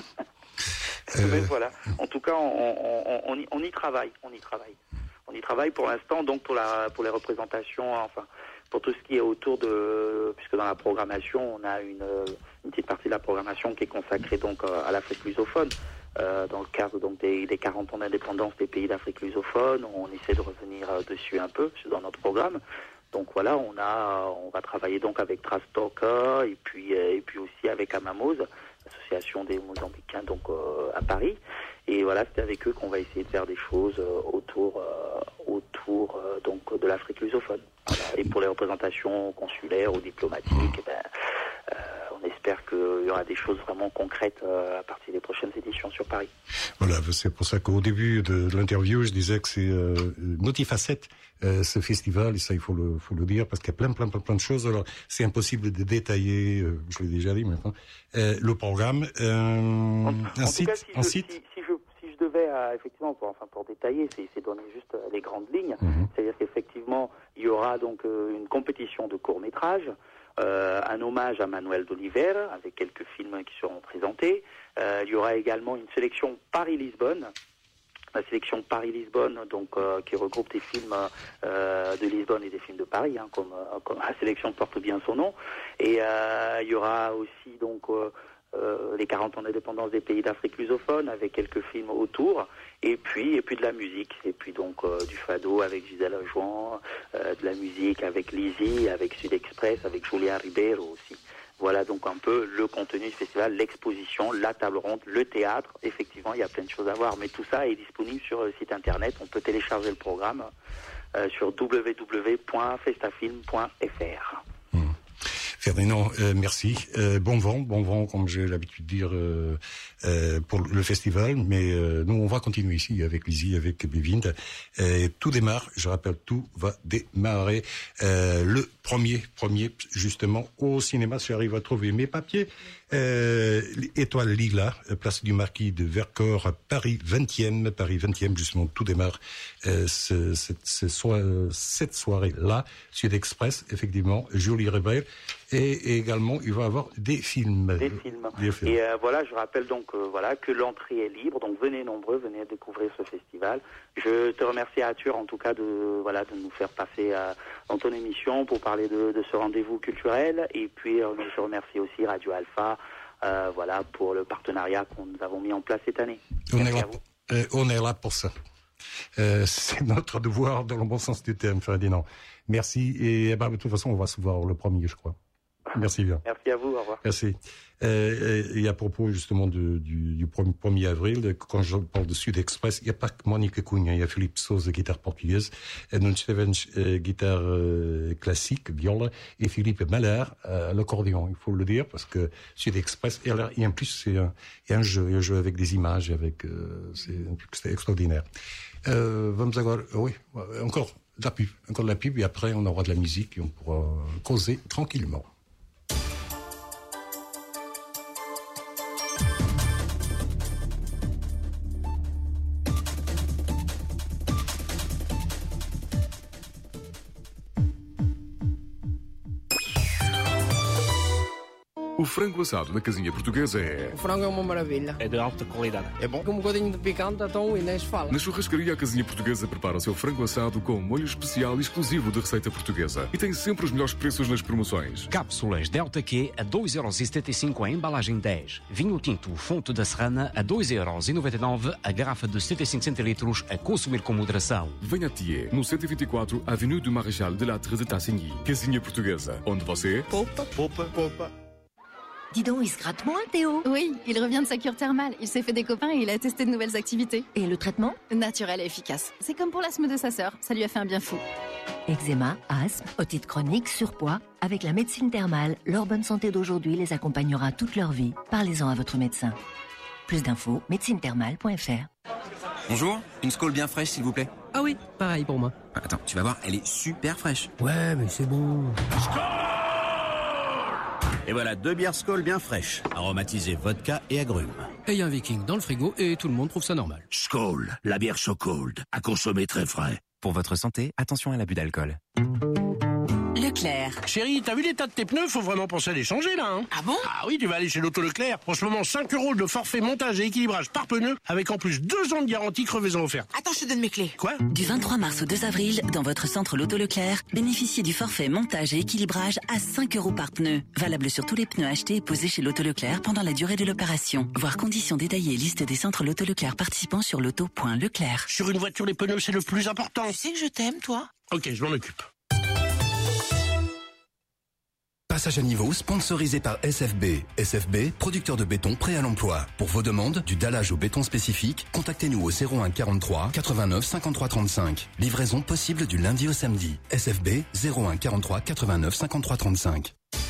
euh... mais voilà. En tout cas, on, on, on, y, on y travaille, on y travaille, on y travaille pour l'instant, donc pour la, pour les représentations, enfin, pour tout ce qui est autour de, puisque dans la programmation, on a une, une petite partie de la programmation qui est consacrée donc à l'Afrique lusophone. Euh, dans le cadre donc des, des quarante ans d'indépendance des pays d'Afrique lusophone, on essaie de revenir euh, dessus un peu dans notre programme. Donc voilà, on a, on va travailler donc avec Trastoka et puis et puis aussi avec Amamoz, l'association des Mozambicains donc euh, à Paris. Et voilà, c'est avec eux qu'on va essayer de faire des choses euh, autour euh, autour euh, donc de l'Afrique lusophone. Voilà. Et pour les représentations consulaires ou diplomatiques, eh ben, euh, on espère qu'il y aura des choses vraiment concrètes euh, à partir des prochaines éditions sur Paris. Voilà, c'est pour ça qu'au début de, de l'interview, je disais que c'est euh, multifacette euh, ce festival, et ça il faut le, faut le dire, parce qu'il y a plein, plein, plein, plein de choses. Alors, c'est impossible de détailler, euh, je l'ai déjà dit maintenant, euh, le programme. Euh, en, un en site, tout cas, si un je, site. Si, si je, si je devais, euh, effectivement, pour, enfin, pour détailler, c'est, c'est donner juste euh, les grandes lignes. Mm-hmm. C'est-à-dire qu'effectivement, il y aura donc euh, une compétition de court-métrage, euh, un hommage à Manuel d'Oliver, avec quelques films qui seront présentés. Euh, il y aura également une sélection Paris-Lisbonne, la sélection Paris-Lisbonne, donc euh, qui regroupe des films euh, de Lisbonne et des films de Paris, hein, comme, euh, comme la sélection porte bien son nom. Et euh, il y aura aussi donc euh, euh, les quarante ans d'indépendance des pays d'Afrique lusophone, avec quelques films autour, et puis et puis de la musique, et puis donc euh, du fado avec Gisèle Jouan, euh, de la musique avec Lizzy, avec Sud Express, avec Julia Ribeiro aussi. Voilà donc un peu le contenu du festival, l'exposition, la table ronde, le théâtre. Effectivement, il y a plein de choses à voir, mais tout ça est disponible sur le site internet. On peut télécharger le programme euh, sur w w w point festafilm point f r. Mmh. Ferdinand, euh, merci. Euh, bon vent, bon vent, comme j'ai l'habitude de dire euh, euh, pour le festival. Mais euh, nous, on va continuer ici avec Lizzy, avec Bevind. Euh, tout démarre, je rappelle, tout va démarrer euh, le premier, premier justement au cinéma. J'arrive à trouver mes papiers. Euh, Étoile Lila, place du Marquis de Vercors, Paris vingtième, Paris vingtième, justement, tout démarre euh, ce, cette, ce soir, cette soirée-là. Sud Express, effectivement, Julie Rebel, et également, il va y avoir des films. Des films. Des films. Et euh, voilà, je rappelle donc euh, voilà, que l'entrée est libre, donc venez nombreux, venez découvrir ce festival. Je te remercie, Arthur, en tout cas, de, voilà, de nous faire passer euh, dans ton émission pour parler de, de ce rendez-vous culturel. Et puis, euh, je remercie aussi Radio Alpha, euh, voilà, pour le partenariat qu'on nous avons mis en place cette année. On est là, euh, on est là pour ça. Euh, c'est notre devoir dans le bon sens du terme, Ferdinand. Merci et bah, de toute façon on va se voir le premier, je crois. Merci bien. Merci à vous, au revoir. Merci. Euh, et à propos justement de, du, du premier avril, quand je parle de Sud Express, il n'y a pas que Mónica Cunha, il y a Philippe Sousa, guitare portugaise, Nuno Stevens, euh, guitare euh, classique, viola, et Philippe Mahler, euh, l'accordéon, il faut le dire, parce que Sud Express, et, alors, et en plus c'est un, un jeu, un jeu avec des images, avec, euh, c'est, c'est extraordinaire. Euh, vamos agora, oui, encore de la pub, encore de la pub, et après on aura de la musique et on pourra causer tranquillement. O frango assado na casinha portuguesa é... O frango é uma maravilha. É de alta qualidade. É bom. Com um bocadinho de picante, então o Inês fala. Na churrascaria a casinha portuguesa prepara o seu frango assado com um molho especial e exclusivo de receita portuguesa. E tem sempre os melhores preços nas promoções. Cápsulas Delta Q a dois euros e setenta e cinco a embalagem dez. Vinho tinto Fonte da Serrana a dois euros e noventa e nove a garrafa de setenta e cinco centilitros a consumir com moderação. Venha a Thiers, no cento e vinte e quatro, Avenue du Maréchal de Lattre de Tassigny. Casinha portuguesa, onde você... Poupa, poupa, poupa. Dis donc, il se gratte moins, Théo. Oui, il revient de sa cure thermale. Il s'est fait des copains et il a testé de nouvelles activités. Et le traitement? Naturel et efficace. C'est comme pour l'asthme de sa sœur. Ça lui a fait un bien fou. Eczéma, asthme, otite chronique, surpoids. Avec la médecine thermale, leur bonne santé d'aujourd'hui les accompagnera toute leur vie. Parlez-en à votre médecin. Plus d'infos, médecine thermale point f r. Bonjour, une Skol bien fraîche s'il vous plaît. Ah oui, pareil pour moi. Attends, tu vas voir, elle est super fraîche. Ouais, mais c'est bon. Et voilà, deux bières Skol bien fraîches, aromatisées vodka et agrumes. Et il y a un Viking dans le frigo et tout le monde trouve ça normal. Skol, la bière so cold, à consommer très frais. Pour votre santé, attention à l'abus d'alcool. Leclerc. Chérie, t'as vu l'état de tes pneus? Faut vraiment penser à les changer, là. Hein. Ah bon? Ah oui, tu vas aller chez l'Auto Leclerc. En ce moment, cinq euros de forfait montage et équilibrage par pneu, avec en plus deux ans de garantie crevaison offerte. Attends, je te donne mes clés. Quoi? Du vingt-trois mars au deux avril, dans votre centre L'Auto Leclerc, bénéficiez du forfait montage et équilibrage à cinq euros par pneu. Valable sur tous les pneus achetés et posés chez L'Auto Leclerc pendant la durée de l'opération. Voir conditions détaillées et liste des centres L'Auto Leclerc participants sur l'auto point leclerc. Sur une voiture, les pneus, c'est le plus important. Tu sais que je t'aime, toi? Ok, je m'en occupe. Passage à niveau sponsorisé par S F B. S F B, producteur de béton prêt à l'emploi. Pour vos demandes, du dallage au béton spécifique, contactez-nous au zéro un quarante-trois quatre-vingt-neuf cinquante-trois trente-cinq. Livraison possible du lundi au samedi. S F B, zéro un quarante-trois quatre-vingt-neuf cinquante-trois trente-cinq.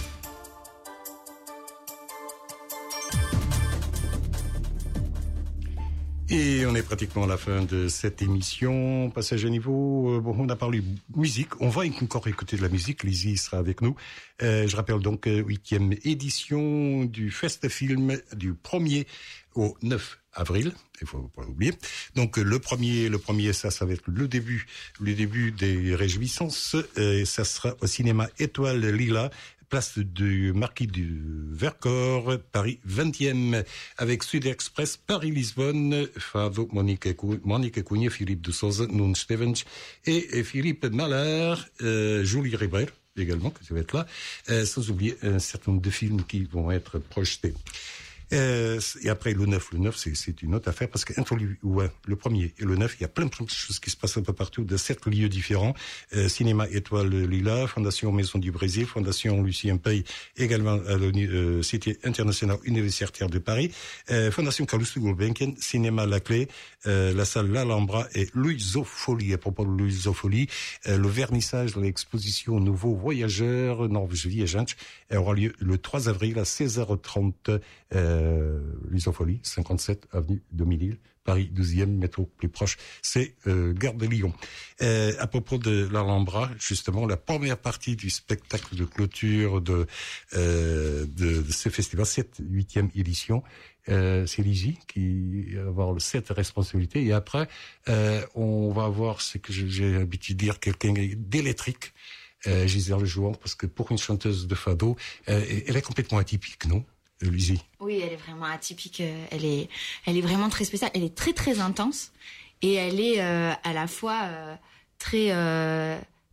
Et on est pratiquement à la fin de cette émission. Passage à niveau, euh, bon, on a parlé musique. On va encore écouter de la musique. Lizzie sera avec nous. Euh, je rappelle donc, euh, huitième édition du Fest-Film du premier au neuf avril. Il faut pas l'oublier. Donc, le premier, le premier, ça, ça va être le début, le début des réjouissances. Euh, ça sera au cinéma Étoile Lila. Place du Marquis du Vercors, Paris vingtième, avec Sud Express, Paris-Lisbonne, Fado, Mónica Cunha, Philippe de Sousa, Nuno Stevens et Philippe Mahler, euh, Julie Ribeiro également, qui va être là, euh, sans oublier un certain nombre de films qui vont être projetés. Euh, et après le neuf, le neuf c'est, c'est une autre affaire parce qu'entre le, ouais, le premier et le neuf, il y a plein de choses qui se passent un peu partout de sept lieux différents. Euh, Cinéma Étoile Lila, Fondation Maison du Brésil, Fondation Lucien Pey, également à la euh, Cité internationale universitaire de Paris, euh, Fondation Calouste Gulbenkian, Cinéma La Clé, euh, la salle L'Alhambra et Luisofolie. À propos de Luisofolie, euh, le vernissage de l'exposition Nouveaux Voyageurs Norvège Viajantes aura lieu le trois avril à seize heures trente. Euh, Euh, Luisofolie, cinquante-sept avenue de Ménil, Paris douzième, métro plus proche, c'est euh, Gare de Lyon. Euh, à propos de l'Alhambra, justement, la première partie du spectacle de clôture de, euh, de, de ce festival, cette huitième édition, euh, c'est Lizzie qui va avoir cette responsabilité. Et après, euh, on va avoir ce que j'ai l'habitude de dire, quelqu'un d'électrique, euh, Gisèle Jouan, parce que pour une chanteuse de fado, euh, elle est complètement atypique, non? Lizzie. Oui, elle est vraiment atypique. Elle est, elle est vraiment très spéciale. Elle est très très intense et elle est euh, à la fois euh, très euh,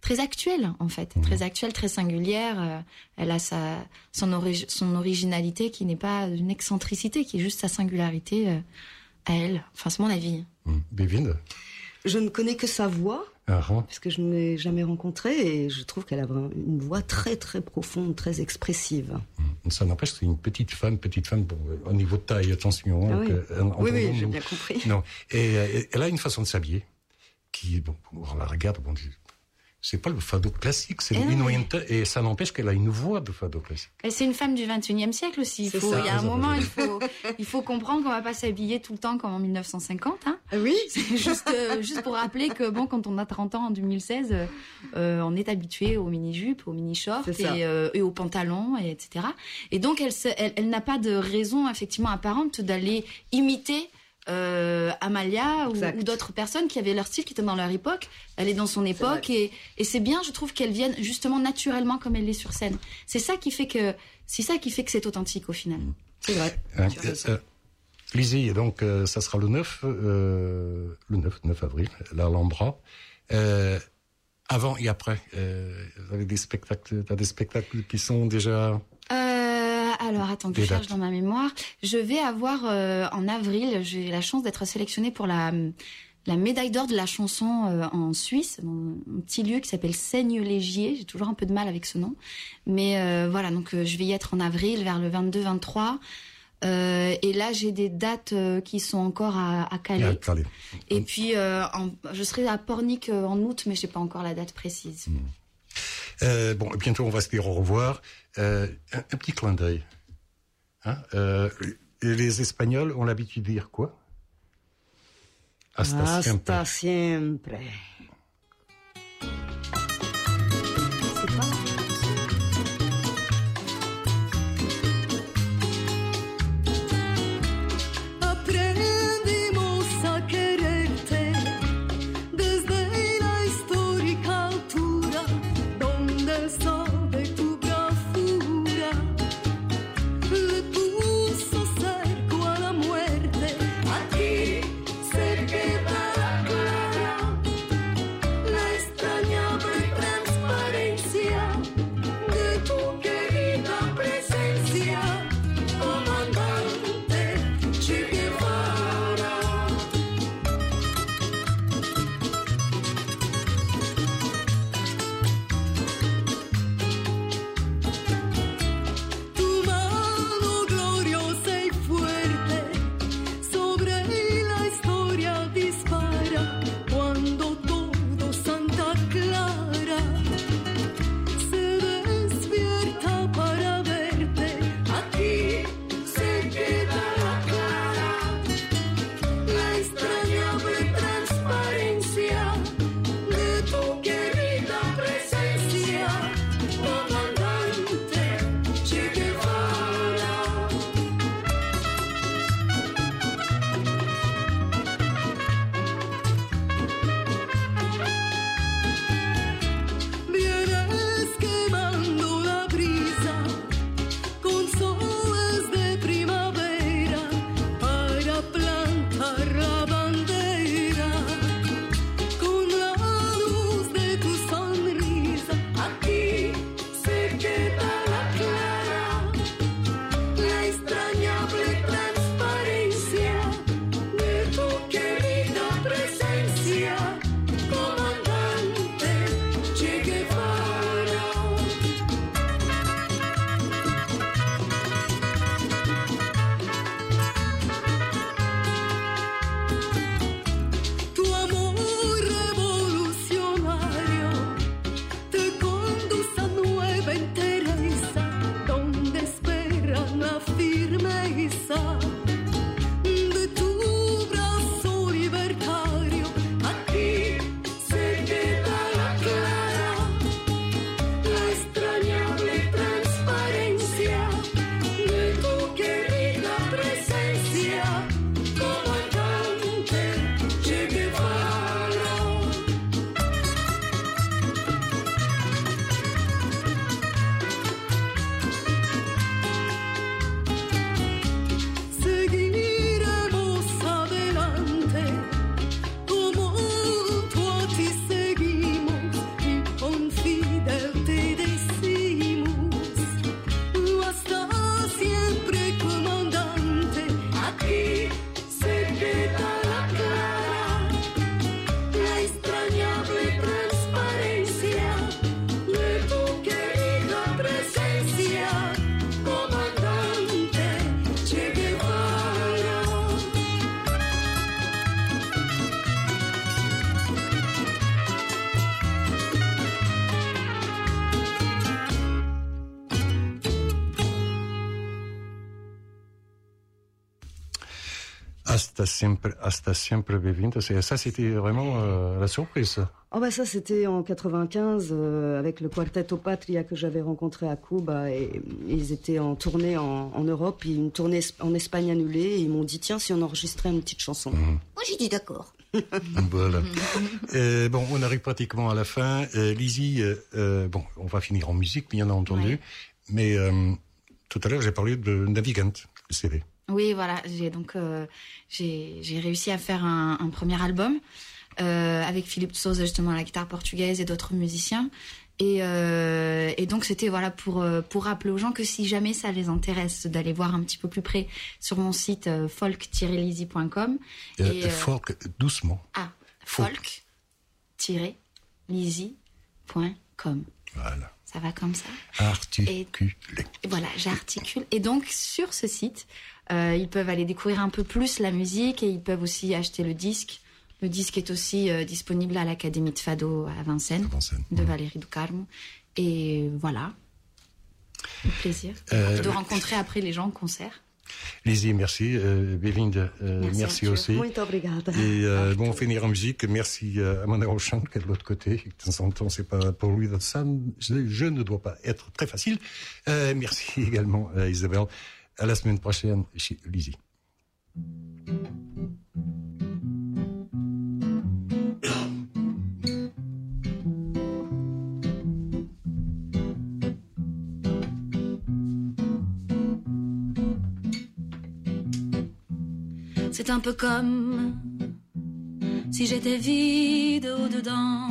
très actuelle, en fait. Mmh. Très actuelle, très singulière. Euh, elle a sa, son, ori- son originalité qui n'est pas une excentricité, qui est juste sa singularité euh, à elle. Enfin, c'est mon avis. Mmh. David ? Je ne connais que sa voix, uh-huh. puisque je ne l'ai jamais rencontrée, et je trouve qu'elle a une voix très, très profonde, très expressive. Mmh. Ça n'empêche, c'est une petite femme, petite femme, bon, au niveau de taille, attention. Ah hein, oui, que, en, oui, oui j'ai bien compris. Non. Et, et elle a une façon de s'habiller qui, bon, on la regarde, bon, c'est pas le fado classique, c'est l'inuenta, et ça n'empêche qu'elle a une voix de fado classique. Et c'est une femme du vingt et unième siècle aussi. Il, faut, ça, il y a un moment, il faut, il faut comprendre qu'on va pas s'habiller tout le temps comme en mille neuf cent cinquante. Hein. Oui. C'est juste, euh, juste pour rappeler que bon, quand on a trente ans en deux mille seize, euh, on est habitué aux mini-jupes, aux mini-shorts et, euh, et aux pantalons, et etc. Et donc, elle, se, elle, elle n'a pas de raison effectivement apparente d'aller imiter Euh, Amalia ou, ou d'autres personnes qui avaient leur style, qui étaient dans leur époque. Elle est dans son époque et, et c'est bien, je trouve, qu'elle vienne justement naturellement comme elle l'est sur scène. C'est ça qui fait que c'est ça qui fait que c'est authentique au final. C'est vrai. Euh, euh, Lizzie, donc euh, ça sera le neuf, euh, le neuf avril, l'Alhambra. Euh, avant et après, euh, vous avez des spectacles, t'as des spectacles qui sont déjà. Euh, alors, attends, je cherche dans ma mémoire. Je vais avoir, euh, en avril, j'ai la chance d'être sélectionnée pour la, la médaille d'or de la chanson euh, en Suisse, dans un petit lieu qui s'appelle Seigne-Légier. J'ai toujours un peu de mal avec ce nom. Mais euh, voilà, donc euh, je vais y être en avril, vers le vingt-deux vingt-trois. Euh, et là, j'ai des dates euh, qui sont encore à, à Calais. À Calais. Et mmh. puis, euh, en, je serai à Pornic euh, en août, mais je n'ai pas encore la date précise. Mmh. Euh, bon, bientôt on va se dire au revoir. Euh, un, un petit clin d'œil. Hein euh, les Espagnols ont l'habitude de dire quoi? Hasta, Hasta siempre. siempre. Hasta sempre, hasta sempre bem-vindo. Ça, c'était vraiment euh, la surprise. Oh bah ça, c'était en quatre-vingt-quinze euh, avec le Quartetto Patria que j'avais rencontré à Cuba et, et ils étaient en tournée en, en Europe, une tournée en Espagne annulée et ils m'ont dit tiens si on enregistrait une petite chanson. Mmh. Moi j'ai dit d'accord. Voilà. euh, bon, on arrive pratiquement à la fin. Euh, Lizzie, euh, euh, bon, on va finir en musique bien entendu, ouais. mais euh, tout à l'heure j'ai parlé de Navigant, le C D. Oui, voilà, j'ai donc euh, j'ai, j'ai réussi à faire un, un premier album. Euh, avec Philippe de Souza justement à la guitare portugaise et d'autres musiciens et, euh, et donc c'était voilà pour, pour rappeler aux gens que si jamais ça les intéresse d'aller voir un petit peu plus près sur mon site euh, folk tiret lizzie point com euh, et, euh, folk doucement ah folk tiret lizzie point com voilà, ça va comme ça articulé et, voilà j'articule et donc sur ce site euh, ils peuvent aller découvrir un peu plus la musique et ils peuvent aussi acheter le disque. Le disque est aussi euh, disponible à l'Académie de Fado à Vincennes, à Vincennes de mmh. Valérie do Carmo. Et voilà, un plaisir euh, de rencontrer après les gens au concert. Lizzie, merci. Euh, Belinda, euh, merci, merci aussi. Muito obrigada. Et euh, bon, on finira en musique. Merci à Amanda Rochon, qui est de l'autre côté. De temps en temps, c'est pas pour lui de ça. Je, je ne dois pas être très facile. Euh, merci également à Isabelle. À la semaine prochaine chez Lizzie. C'est un peu comme si j'étais vide au-dedans.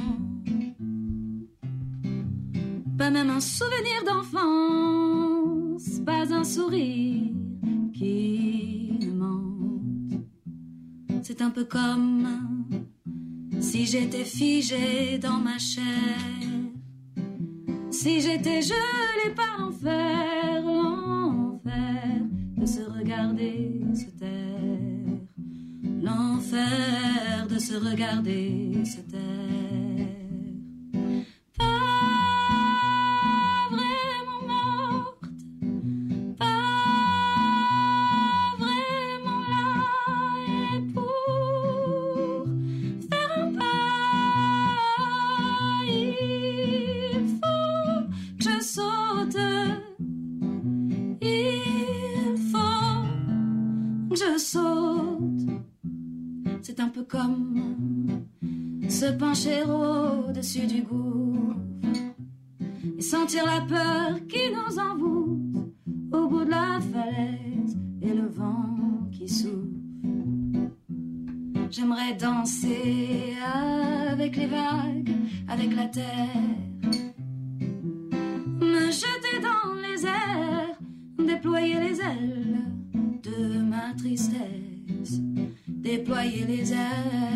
Pas même un souvenir d'enfance, pas un sourire qui ne mente. C'est un peu comme si j'étais figée dans ma chair, si j'étais gelée par l'enfer, l'enfer de se regarder se taire. L'enfer de se regarder se taire. Pas vraiment morte, pas vraiment là. Et pour faire un pas, il faut que je saute. Il faut que je saute. C'est un peu comme se pencher au-dessus du gouffre et sentir la peur qui nous envoûte au bout de la falaise et le vent qui souffle. J'aimerais danser avec les vagues, avec la terre, me jeter dans les airs, déployer les ailes de ma tristesse. Déployer les ailes